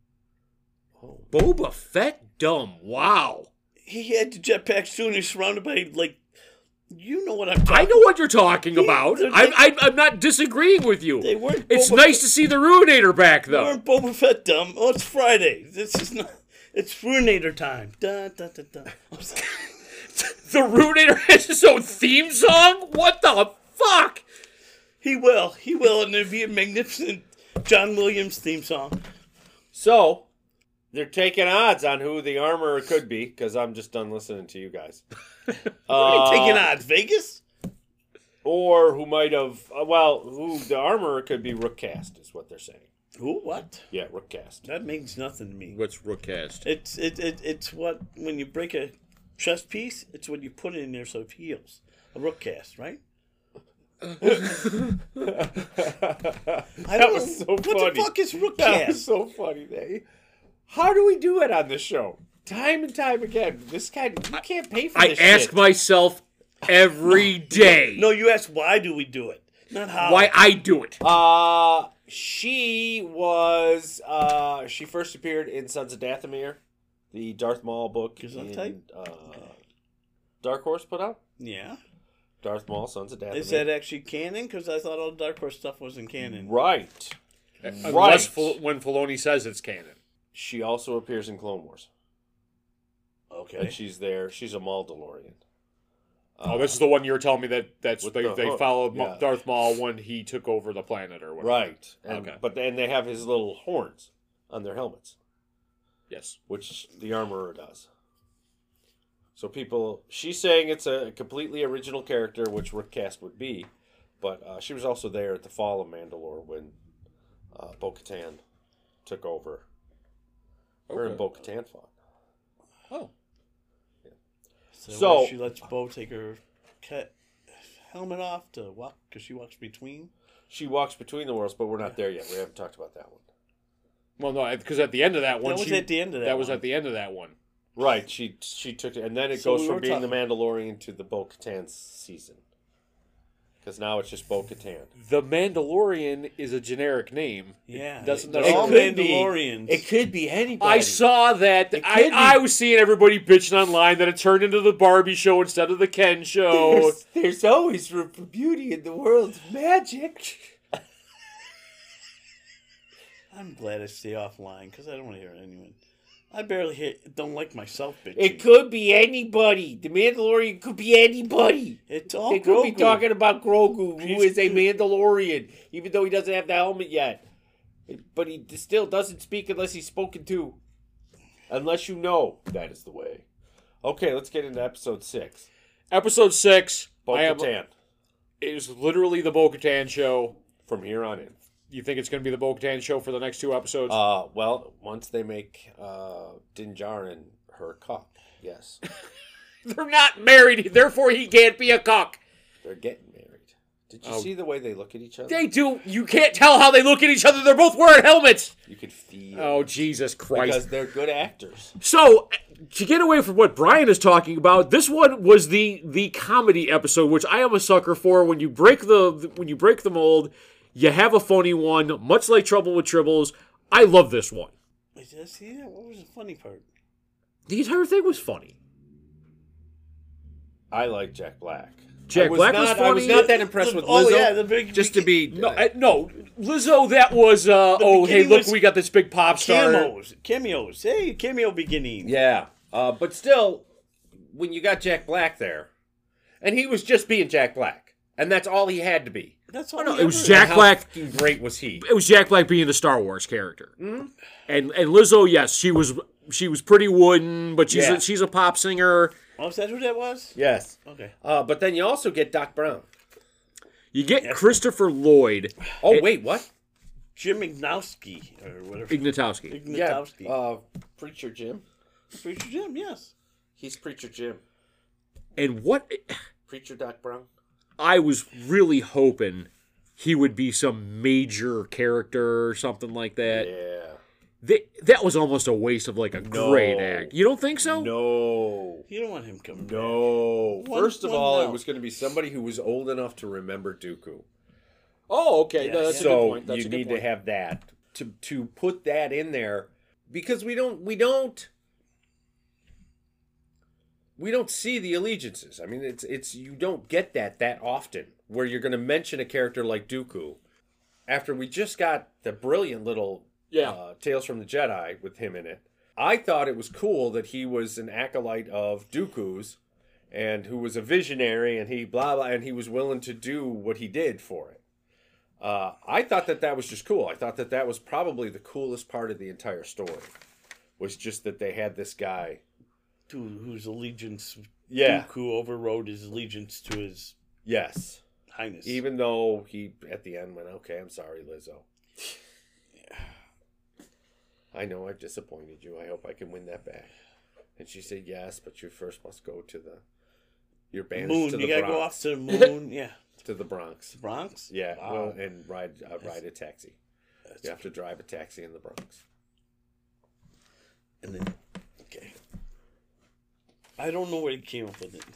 Boba Fett dumb. Wow.
He had the jetpacks too, and he's surrounded by like. You know what I'm talking
I know what you're talking about. I'm not disagreeing with you.
They weren't
It's
Boba
nice to see the Ruinator back,
They
though.
weren't Boba Fett dumb. Oh, it's Friday. This is not. It's Ruinator time. Da, da, da, da.
The Ruinator has his own theme song? What the fuck?
He will, and it'll be a magnificent John Williams theme song.
So, they're taking odds on who the armorer could be, because I'm just done listening to you guys.
What are you taking odds? Vegas?
Or who might have, who the armorer could be Rookcast, is what they're saying.
Who? What?
Yeah, Rookcast.
That means nothing to me.
What's Rookcast?
It's what when you break a chest piece, it's when you put it in there so it heals. A rookcast, right?
That was so funny.
What the fuck is rookcast?
That was so funny. How do we do it on this show? Time and time again. This guy, you can't pay for
I
this
ask
shit.
myself every day
No, you ask why do we do it, not how.
why I do it.
She first appeared in Sons of Dathomir, the Darth Maul book
Gesundheit?
Dark Horse put out.
Yeah.
Darth Maul, Sons of Dathomir.
Is that actually canon? Because I thought all the Dark Horse stuff wasn't canon.
Right.
Unless when Filoni says it's canon.
She also appears in Clone Wars.
Okay.
And she's there. She's a Mandalorian.
Oh, this is the one you were telling me that's
With
they
the hook,
followed
yeah.
Darth Maul when he took over the planet or whatever.
Right. And,
Okay.
But then they have his little horns on their helmets,
Yes.
which the armorer does. So she's saying it's a completely original character, which Rookcast would be, but she was also there at the fall of Mandalore when Bo-Katan took over. Her and Bo-Katan fought.
Oh.
So-
she lets Bo take her helmet off to walk because she walks between.
She walks between the worlds, but we're not there yet. We haven't talked about that one.
Well, no, because at the end of that one,
That was at the end of that
That was
one.
at the end of that one.
Right, she took it, and then it
So
goes
we
from
were
being the
talking-
Mandalorian to the Bo-Katan season. Because now it's just Bo-Katan.
The Mandalorian is a generic name.
Yeah,
Doesn't
they're
that-
all
could be.
Mandalorians.
It could be anybody.
I saw that.
It could
I
be.
was seeing everybody bitching online that it turned into the Barbie show instead of the Ken show.
There's always room for beauty in the world of magic.
I'm glad I stay offline because I don't want to hear anyone. I barely don't like myself bitching.
It could be anybody. The Mandalorian could be anybody.
It's all
They could be
Grogu.
talking about Grogu, who
He's
is a Mandalorian, even though he doesn't have the helmet yet. But he still doesn't speak unless he's spoken to. Unless you know that is the way. Okay, let's get into episode 6.
Episode 6.
Bo-Katan.
It was literally the Bo-Katan show.
From here on in.
You think it's going to be the Bo-Katan show for the next 2 episodes?
Well, once they make Din Djarin her cock, yes.
They're not married, therefore he can't be a cock.
They're getting married. Did you see the way they look at each other?
They do. You can't tell how they look at each other. They're both wearing helmets.
You could feel.
Oh, Jesus Christ.
Because they're good actors.
So, to get away from what Brian is talking about, this one was the comedy episode, which I am a sucker for. When you break the mold, you have a funny one, much like Trouble with Tribbles. I love this one.
Wait, did I see that? What was the funny part?
The entire thing was funny.
I like Jack Black.
Jack Black was funny.
I was not that impressed with Lizzo.
Oh, yeah, the big...
Just to be...
No, Lizzo, that was, hey, look, we got this big pop star.
Cameos. Hey, cameo beginning.
Yeah. But still, when you got Jack Black there, and he was just being Jack Black, and that's all he had to be.
That's all
it was Jack Black.
How fucking great was he?
It was Jack Black being the Star Wars character.
Mm-hmm.
And Lizzo, yes, she was pretty wooden, but she's a pop singer.
Oh, is that who that was?
Yes.
Okay.
But then you also get Doc Brown.
You get Christopher Lloyd.
Oh, wait, what?
Jim Ignatowski, or whatever.
Ignatowski.
Ignatowski.
Preacher Jim.
Preacher Jim, yes.
He's Preacher Jim.
And what...
Preacher Doc Brown.
I was really hoping he would be some major character or something like that.
Yeah.
That was almost a waste of, like, a great act. You don't think so?
No.
You don't want him coming
No.
back.
First of all,
no.
it was going to be somebody who was old enough to remember Dooku.
Oh, okay.
Yeah,
That's a good
So
point. That's
you
a good
need
point.
to have that. To put that in there, because we don't see the allegiances. I mean, it's you don't get that often where you're going to mention a character like Dooku after we just got the brilliant little Tales from the Jedi with him in it. I thought it was cool that he was an acolyte of Dooku's and who was a visionary and he blah blah and he was willing to do what he did for it. I thought that was just cool. I thought that was probably the coolest part of the entire story was just that they had this guy
whose allegiance,
Yeah.
Dooku overrode his allegiance to his
Yes.
highness.
Even though he, at the end, went, okay, I'm sorry, Lizzo. I know I've disappointed you. I hope I can win that back. And she said, yes, but you first must go to your banished
moon.
to the
You gotta
Bronx.
go off to the moon. Yeah.
To the Bronx.
Bronx?
Yeah,
Wow.
well, and ride a taxi. You have to drive a taxi in the Bronx.
And then, okay. I don't know where he came up with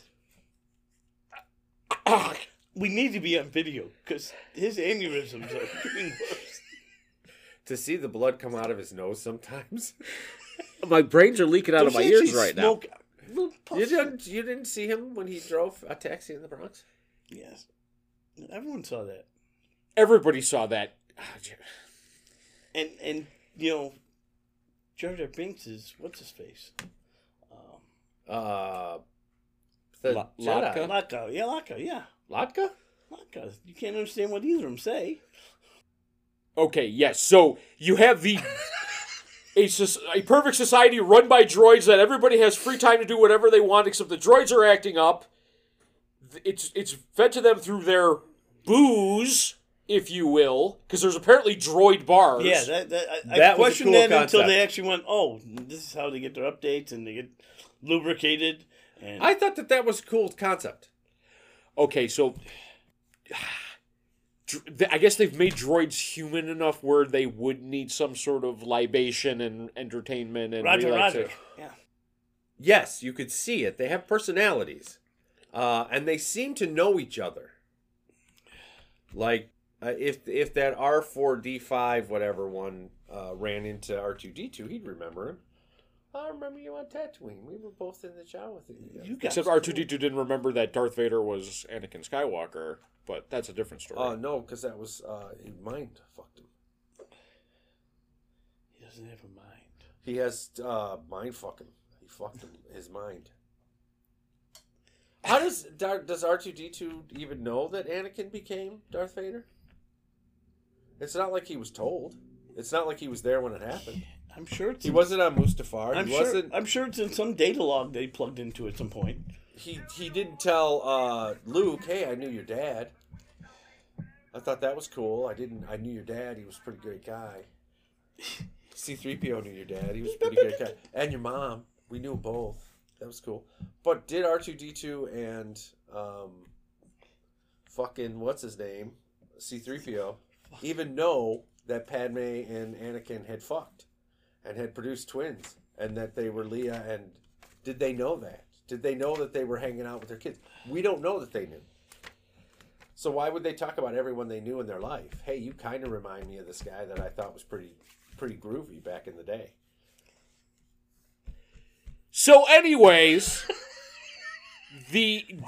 it. We need to be on video because his aneurysms are getting worse.
To see the blood come out of his nose sometimes.
My brains are leaking out of my ears right now.
You didn't see him when he drove a taxi in the Bronx?
Yes. Everyone saw that.
Everybody saw that.
And you know, Jar Jar Binks is, what's his face?
The
Latka?
Jedi.
Latka. Yeah, Latka, yeah.
Latka?
Latka. You can't understand what either of them say.
Okay, yes. So you have a perfect society run by droids that everybody has free time to do whatever they want, except the droids are acting up. It's fed to them through their booze, if you will, because there's apparently droid bars.
Yeah, I
That was a
questioned
cool
that until
concept.
they actually went, oh, this is how they get their updates and they get lubricated. And
I thought that was a cool concept.
Okay, so I guess they've made droids human enough where they would need some sort of libation and entertainment and
Roger.
relaxation.
Yeah.
Yes, you could see it. They have personalities. And they seem to know each other. Like, if that R4D5 whatever one ran into R2D2, he'd remember him. I remember you on Tatooine. We were both in the shower with you.
Except R2D2 didn't remember that Darth Vader was Anakin Skywalker, but that's a different story.
No, because that was mind fucked him.
He doesn't have a mind.
He has mind fucking. He fucked him his mind. How does R2D2 even know that Anakin became Darth Vader? It's not like he was told. It's not like he was there when it happened.
I'm sure it's
He wasn't on Mustafar.
I'm sure it's in some data log they plugged into at some point.
He didn't tell Luke, "Hey, I knew your dad." I thought that was cool. I knew your dad. He was a pretty great guy. C-3PO knew your dad. He was a pretty great guy. And your mom. We knew them both. That was cool. But did R2D2 and fucking what's his name, C-3PO, even know that Padme and Anakin had fucked and had produced twins and that they were Leia? And did they know that? Did they know that they were hanging out with their kids? We don't know that they knew. So why would they talk about everyone they knew in their life? Hey, you kind of remind me of this guy that I thought was pretty groovy back in the day.
So, anyways, it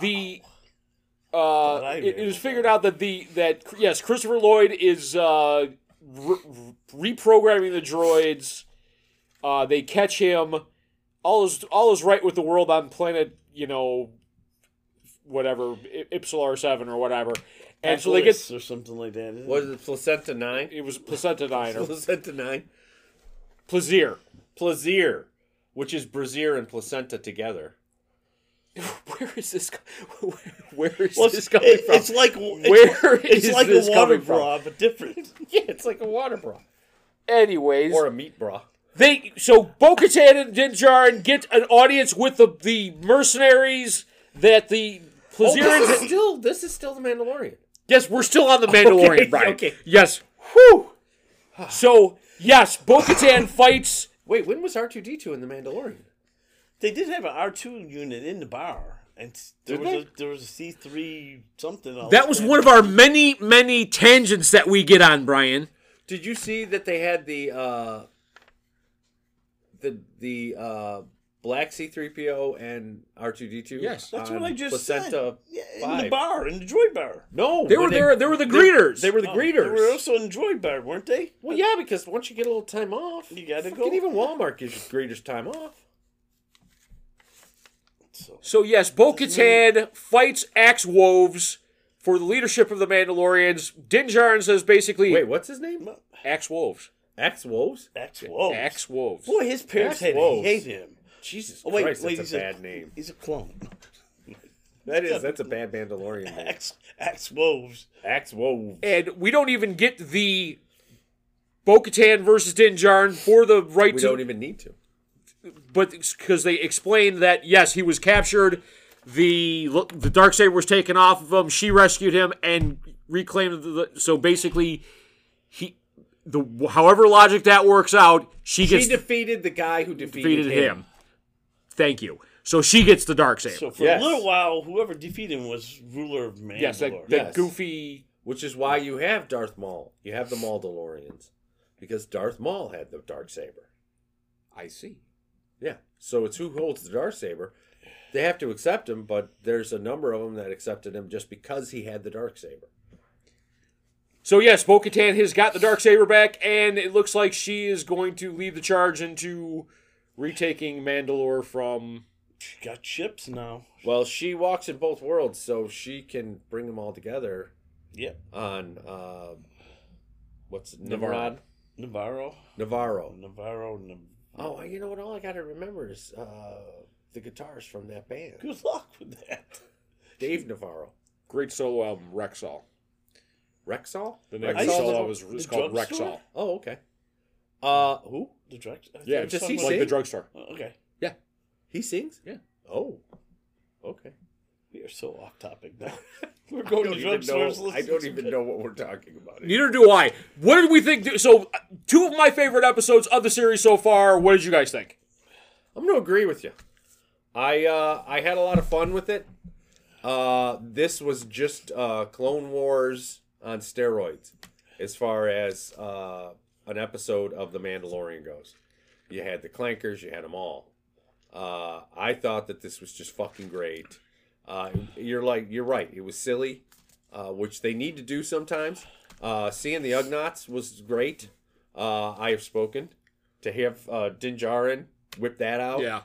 is figured out that yes, Christopher Lloyd is reprogramming the droids. They catch him. All is right with the world on planet, whatever, Ipsilar 7 or whatever. And so they get
or something like that. Isn't
Was it Placenta 9?
it was Placenta 9 or
Placenta 9?
Plaisir.
Plaisir, which is brazier and placenta together.
Where is this? Where is
Well,
this coming from?
It's like
Where
it's
is
like
this
a water
coming from?
bra, but different.
Yeah, it's like a water bra.
Anyways,
Or a meat bra.
Bo-Katan and Din Djarin get an audience with the mercenaries that the Plazirians.
This is still the Mandalorian.
Yes, we're still on the Mandalorian,
Okay,
Brian.
okay.
Yes. Whew. So yes, Bo-Katan fights.
Wait, when was R2-D2 in the Mandalorian?
They did have an R2 unit in the bar, and there
Did
was a C3 something else.
That was one of our many tangents that we get on, Brian.
Did you see that they had the black C-3PO and R2-D2?
Yes.
That's what
on
I just
Placenta
said. Yeah, in
5.
the bar, in the droid bar.
No,
They were there. They were the greeters.
They were the
Oh,
greeters.
They were also in the droid bar, weren't they?
Well, yeah, because once you get a little time off,
You gotta
fucking
go.
Even Walmart gives you greeters time off.
So yes, Bo-Katan fights Axe Woves for the leadership of the Mandalorians. Din Djarin says basically,
Wait, what's his name?
Axe Woves.
Axe Wolves?
Whoa.
Axe Woves.
Boy, his parents
Axe
had to
Wolves.
hate him.
Jesus
Oh, wait,
Christ,
wait,
that's
he's
a bad name.
He's a clone.
That's a bad Mandalorian name.
Axe Wolves.
Axe Wolves.
And we don't even get the Bo-Katan versus Din Djarin for the right
We
to,
don't even need to.
but because they explained that yes, he was captured. The Darksaber was taken off of him. She rescued him and reclaimed so basically, however logic that works out, she
defeated the guy who defeated
him. Thank you. So she gets the Darksaber.
So for
Yes.
a little while, whoever defeated him was ruler of Mandalore.
Yes, that
Yes.
goofy.
Which is why you have Darth Maul. You have the Mandalorians. Because Darth Maul had the Darksaber.
I see.
Yeah. So it's who holds the Darksaber. They have to accept him, but there's a number of them that accepted him just because he had the Darksaber.
So yes, Bo-Katan has got the Darksaber back, and it looks like she is going to lead the charge into retaking Mandalore from.
She got ships now.
Well, she walks in both worlds, so she can bring them all together
Yep.
on, what's it,
Navarro.
Navarro?
Navarro.
Oh, you know what? All I got to remember is the guitars from that band.
Good luck with that.
Dave Navarro.
Great solo album, Rexall.
Rexall?
The name of
I
the
used to
solo
know
was
the
called
drugstore?
Rexall.
Oh, okay. Who?
The direct.
Yeah,
Does
just
he
like
sing?
the drugstore.
Okay.
He sings?
Yeah.
Oh. Okay.
We are so off topic now. We're going to drugstores.
I don't even know what we're talking about.
Neither do I. What did we think? So, two of my favorite episodes of the series so far. What did you guys think?
I'm going to agree with you. I had a lot of fun with it. This was just Clone Wars on steroids as far as an episode of The Mandalorian goes. You had the clankers, you had them all. I thought that this was just fucking great. You're right. It was silly, which they need to do sometimes. Seeing the Ugnaughts was great. I have spoken. To have Din Djarin whip that out.
Yeah.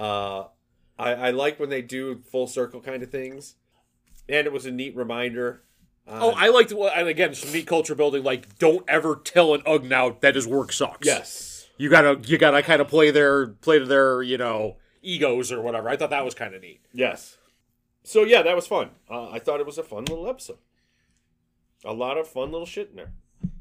I like when they do full circle kind of things. And it was a neat reminder.
I liked it. And again, some neat culture building. Like, don't ever tell an Ugnaut that his work sucks.
Yes.
You gotta kind of play to their egos or whatever. I thought that was kind of neat.
Yes. So yeah, that was fun. I thought it was a fun little episode. A lot of fun little shit in there.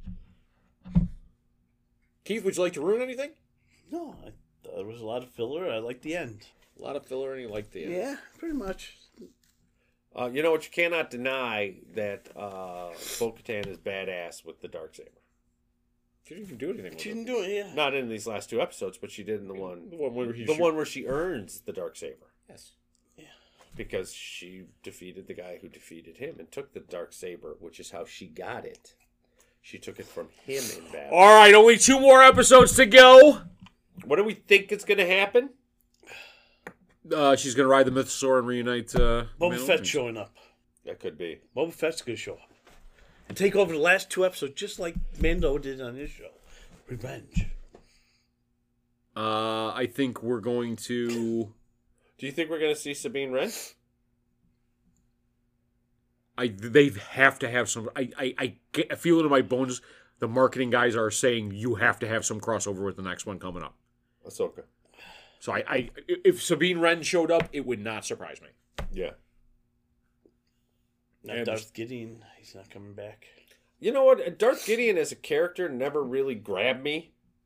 Keith, would you like to ruin anything?
No, there was a lot of filler. I liked the end.
A lot of filler, and you liked the end.
Yeah, pretty much.
You know what? You cannot deny that Bo-Katan is badass with the Darksaber. She didn't even do anything with
She
it.
didn't do it, yeah.
Not in these last 2 episodes, but she did in the one
where
she earns the Darksaber.
Yes.
Because she defeated the guy who defeated him and took the Darksaber, which is how she got it. She took it from him in battle.
All right, only 2 more episodes to go.
What do we think is going to happen?
She's gonna ride the Mythosaur and reunite.
Boba Fett showing up.
That could be.
Boba Fett's going to show up. And take over the last 2 episodes, just like Mando did on his show. Revenge.
I think we're going to.
Do you think we're going to see Sabine Wren?
They have to have some. I feel it in my bones. The marketing guys are saying you have to have some crossover with the next one coming up.
Ahsoka.
So if Sabine Wren showed up, it would not surprise me.
Yeah.
Not Darth Gideon. He's not coming back.
You know what? Darth Gideon as a character never really grabbed me.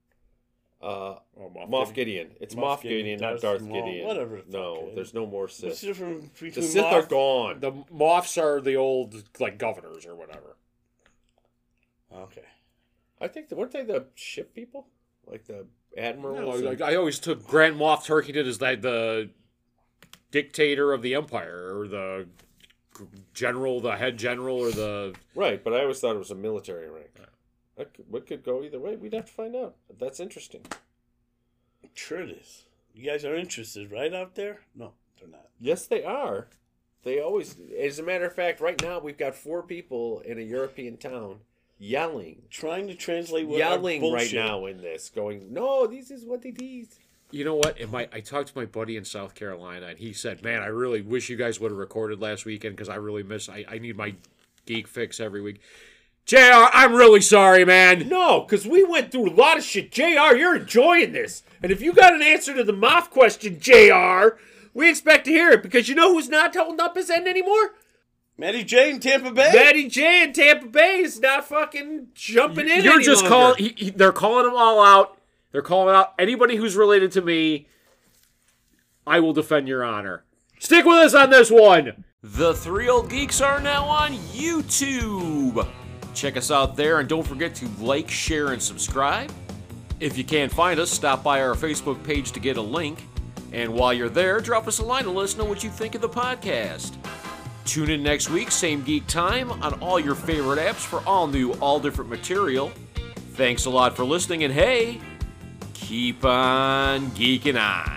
Moff Gideon. It's Moff Gideon, not Darth Gideon.
Whatever.
No, there's no more Sith.
What's the difference between
The Sith are gone.
The Moffs are the old governors or whatever.
Okay.
I think weren't they the ship people? Like the admirals?
No, I always took Grand Moff Tarkington as the dictator of the Empire, or the general, the head general, or the...
Right, but I always thought it was a military rank. What could go either way? We'd have to find out. But that's interesting.
Sure it is. You guys are interested, right, out there? No, they're not.
Yes, they are. They always... As a matter of fact, right now we've got 4 people in a European town yelling.
Trying to translate what
Yelling
our
right
bullshit.
now in this. Going, no, this is what it is.
You know what? I talked to my buddy in South Carolina, and he said, man, I really wish you guys would have recorded last weekend because I really miss... I need my geek fix every week. JR, I'm really sorry, man.
No, because we went through a lot of shit. JR, you're enjoying this. And if you got an answer to the Moff question, JR, we expect to hear it. Because you know who's not holding up his end anymore?
Matty J in Tampa Bay?
Matty J in Tampa Bay is not fucking jumping in
You're just
longer.
calling... They're calling them all out. They're calling out anybody who's related to me. I will defend your honor. Stick with us on this one. The 3 Old Geeks are now on YouTube. Check us out there, and don't forget to like, share, and subscribe. If you can't find us, stop by our Facebook page to get a link. And while you're there, drop us a line and let us know what you think of the podcast. Tune in next week, same geek time, on all your favorite apps for all new, all different material. Thanks a lot for listening, and hey, keep on geeking on.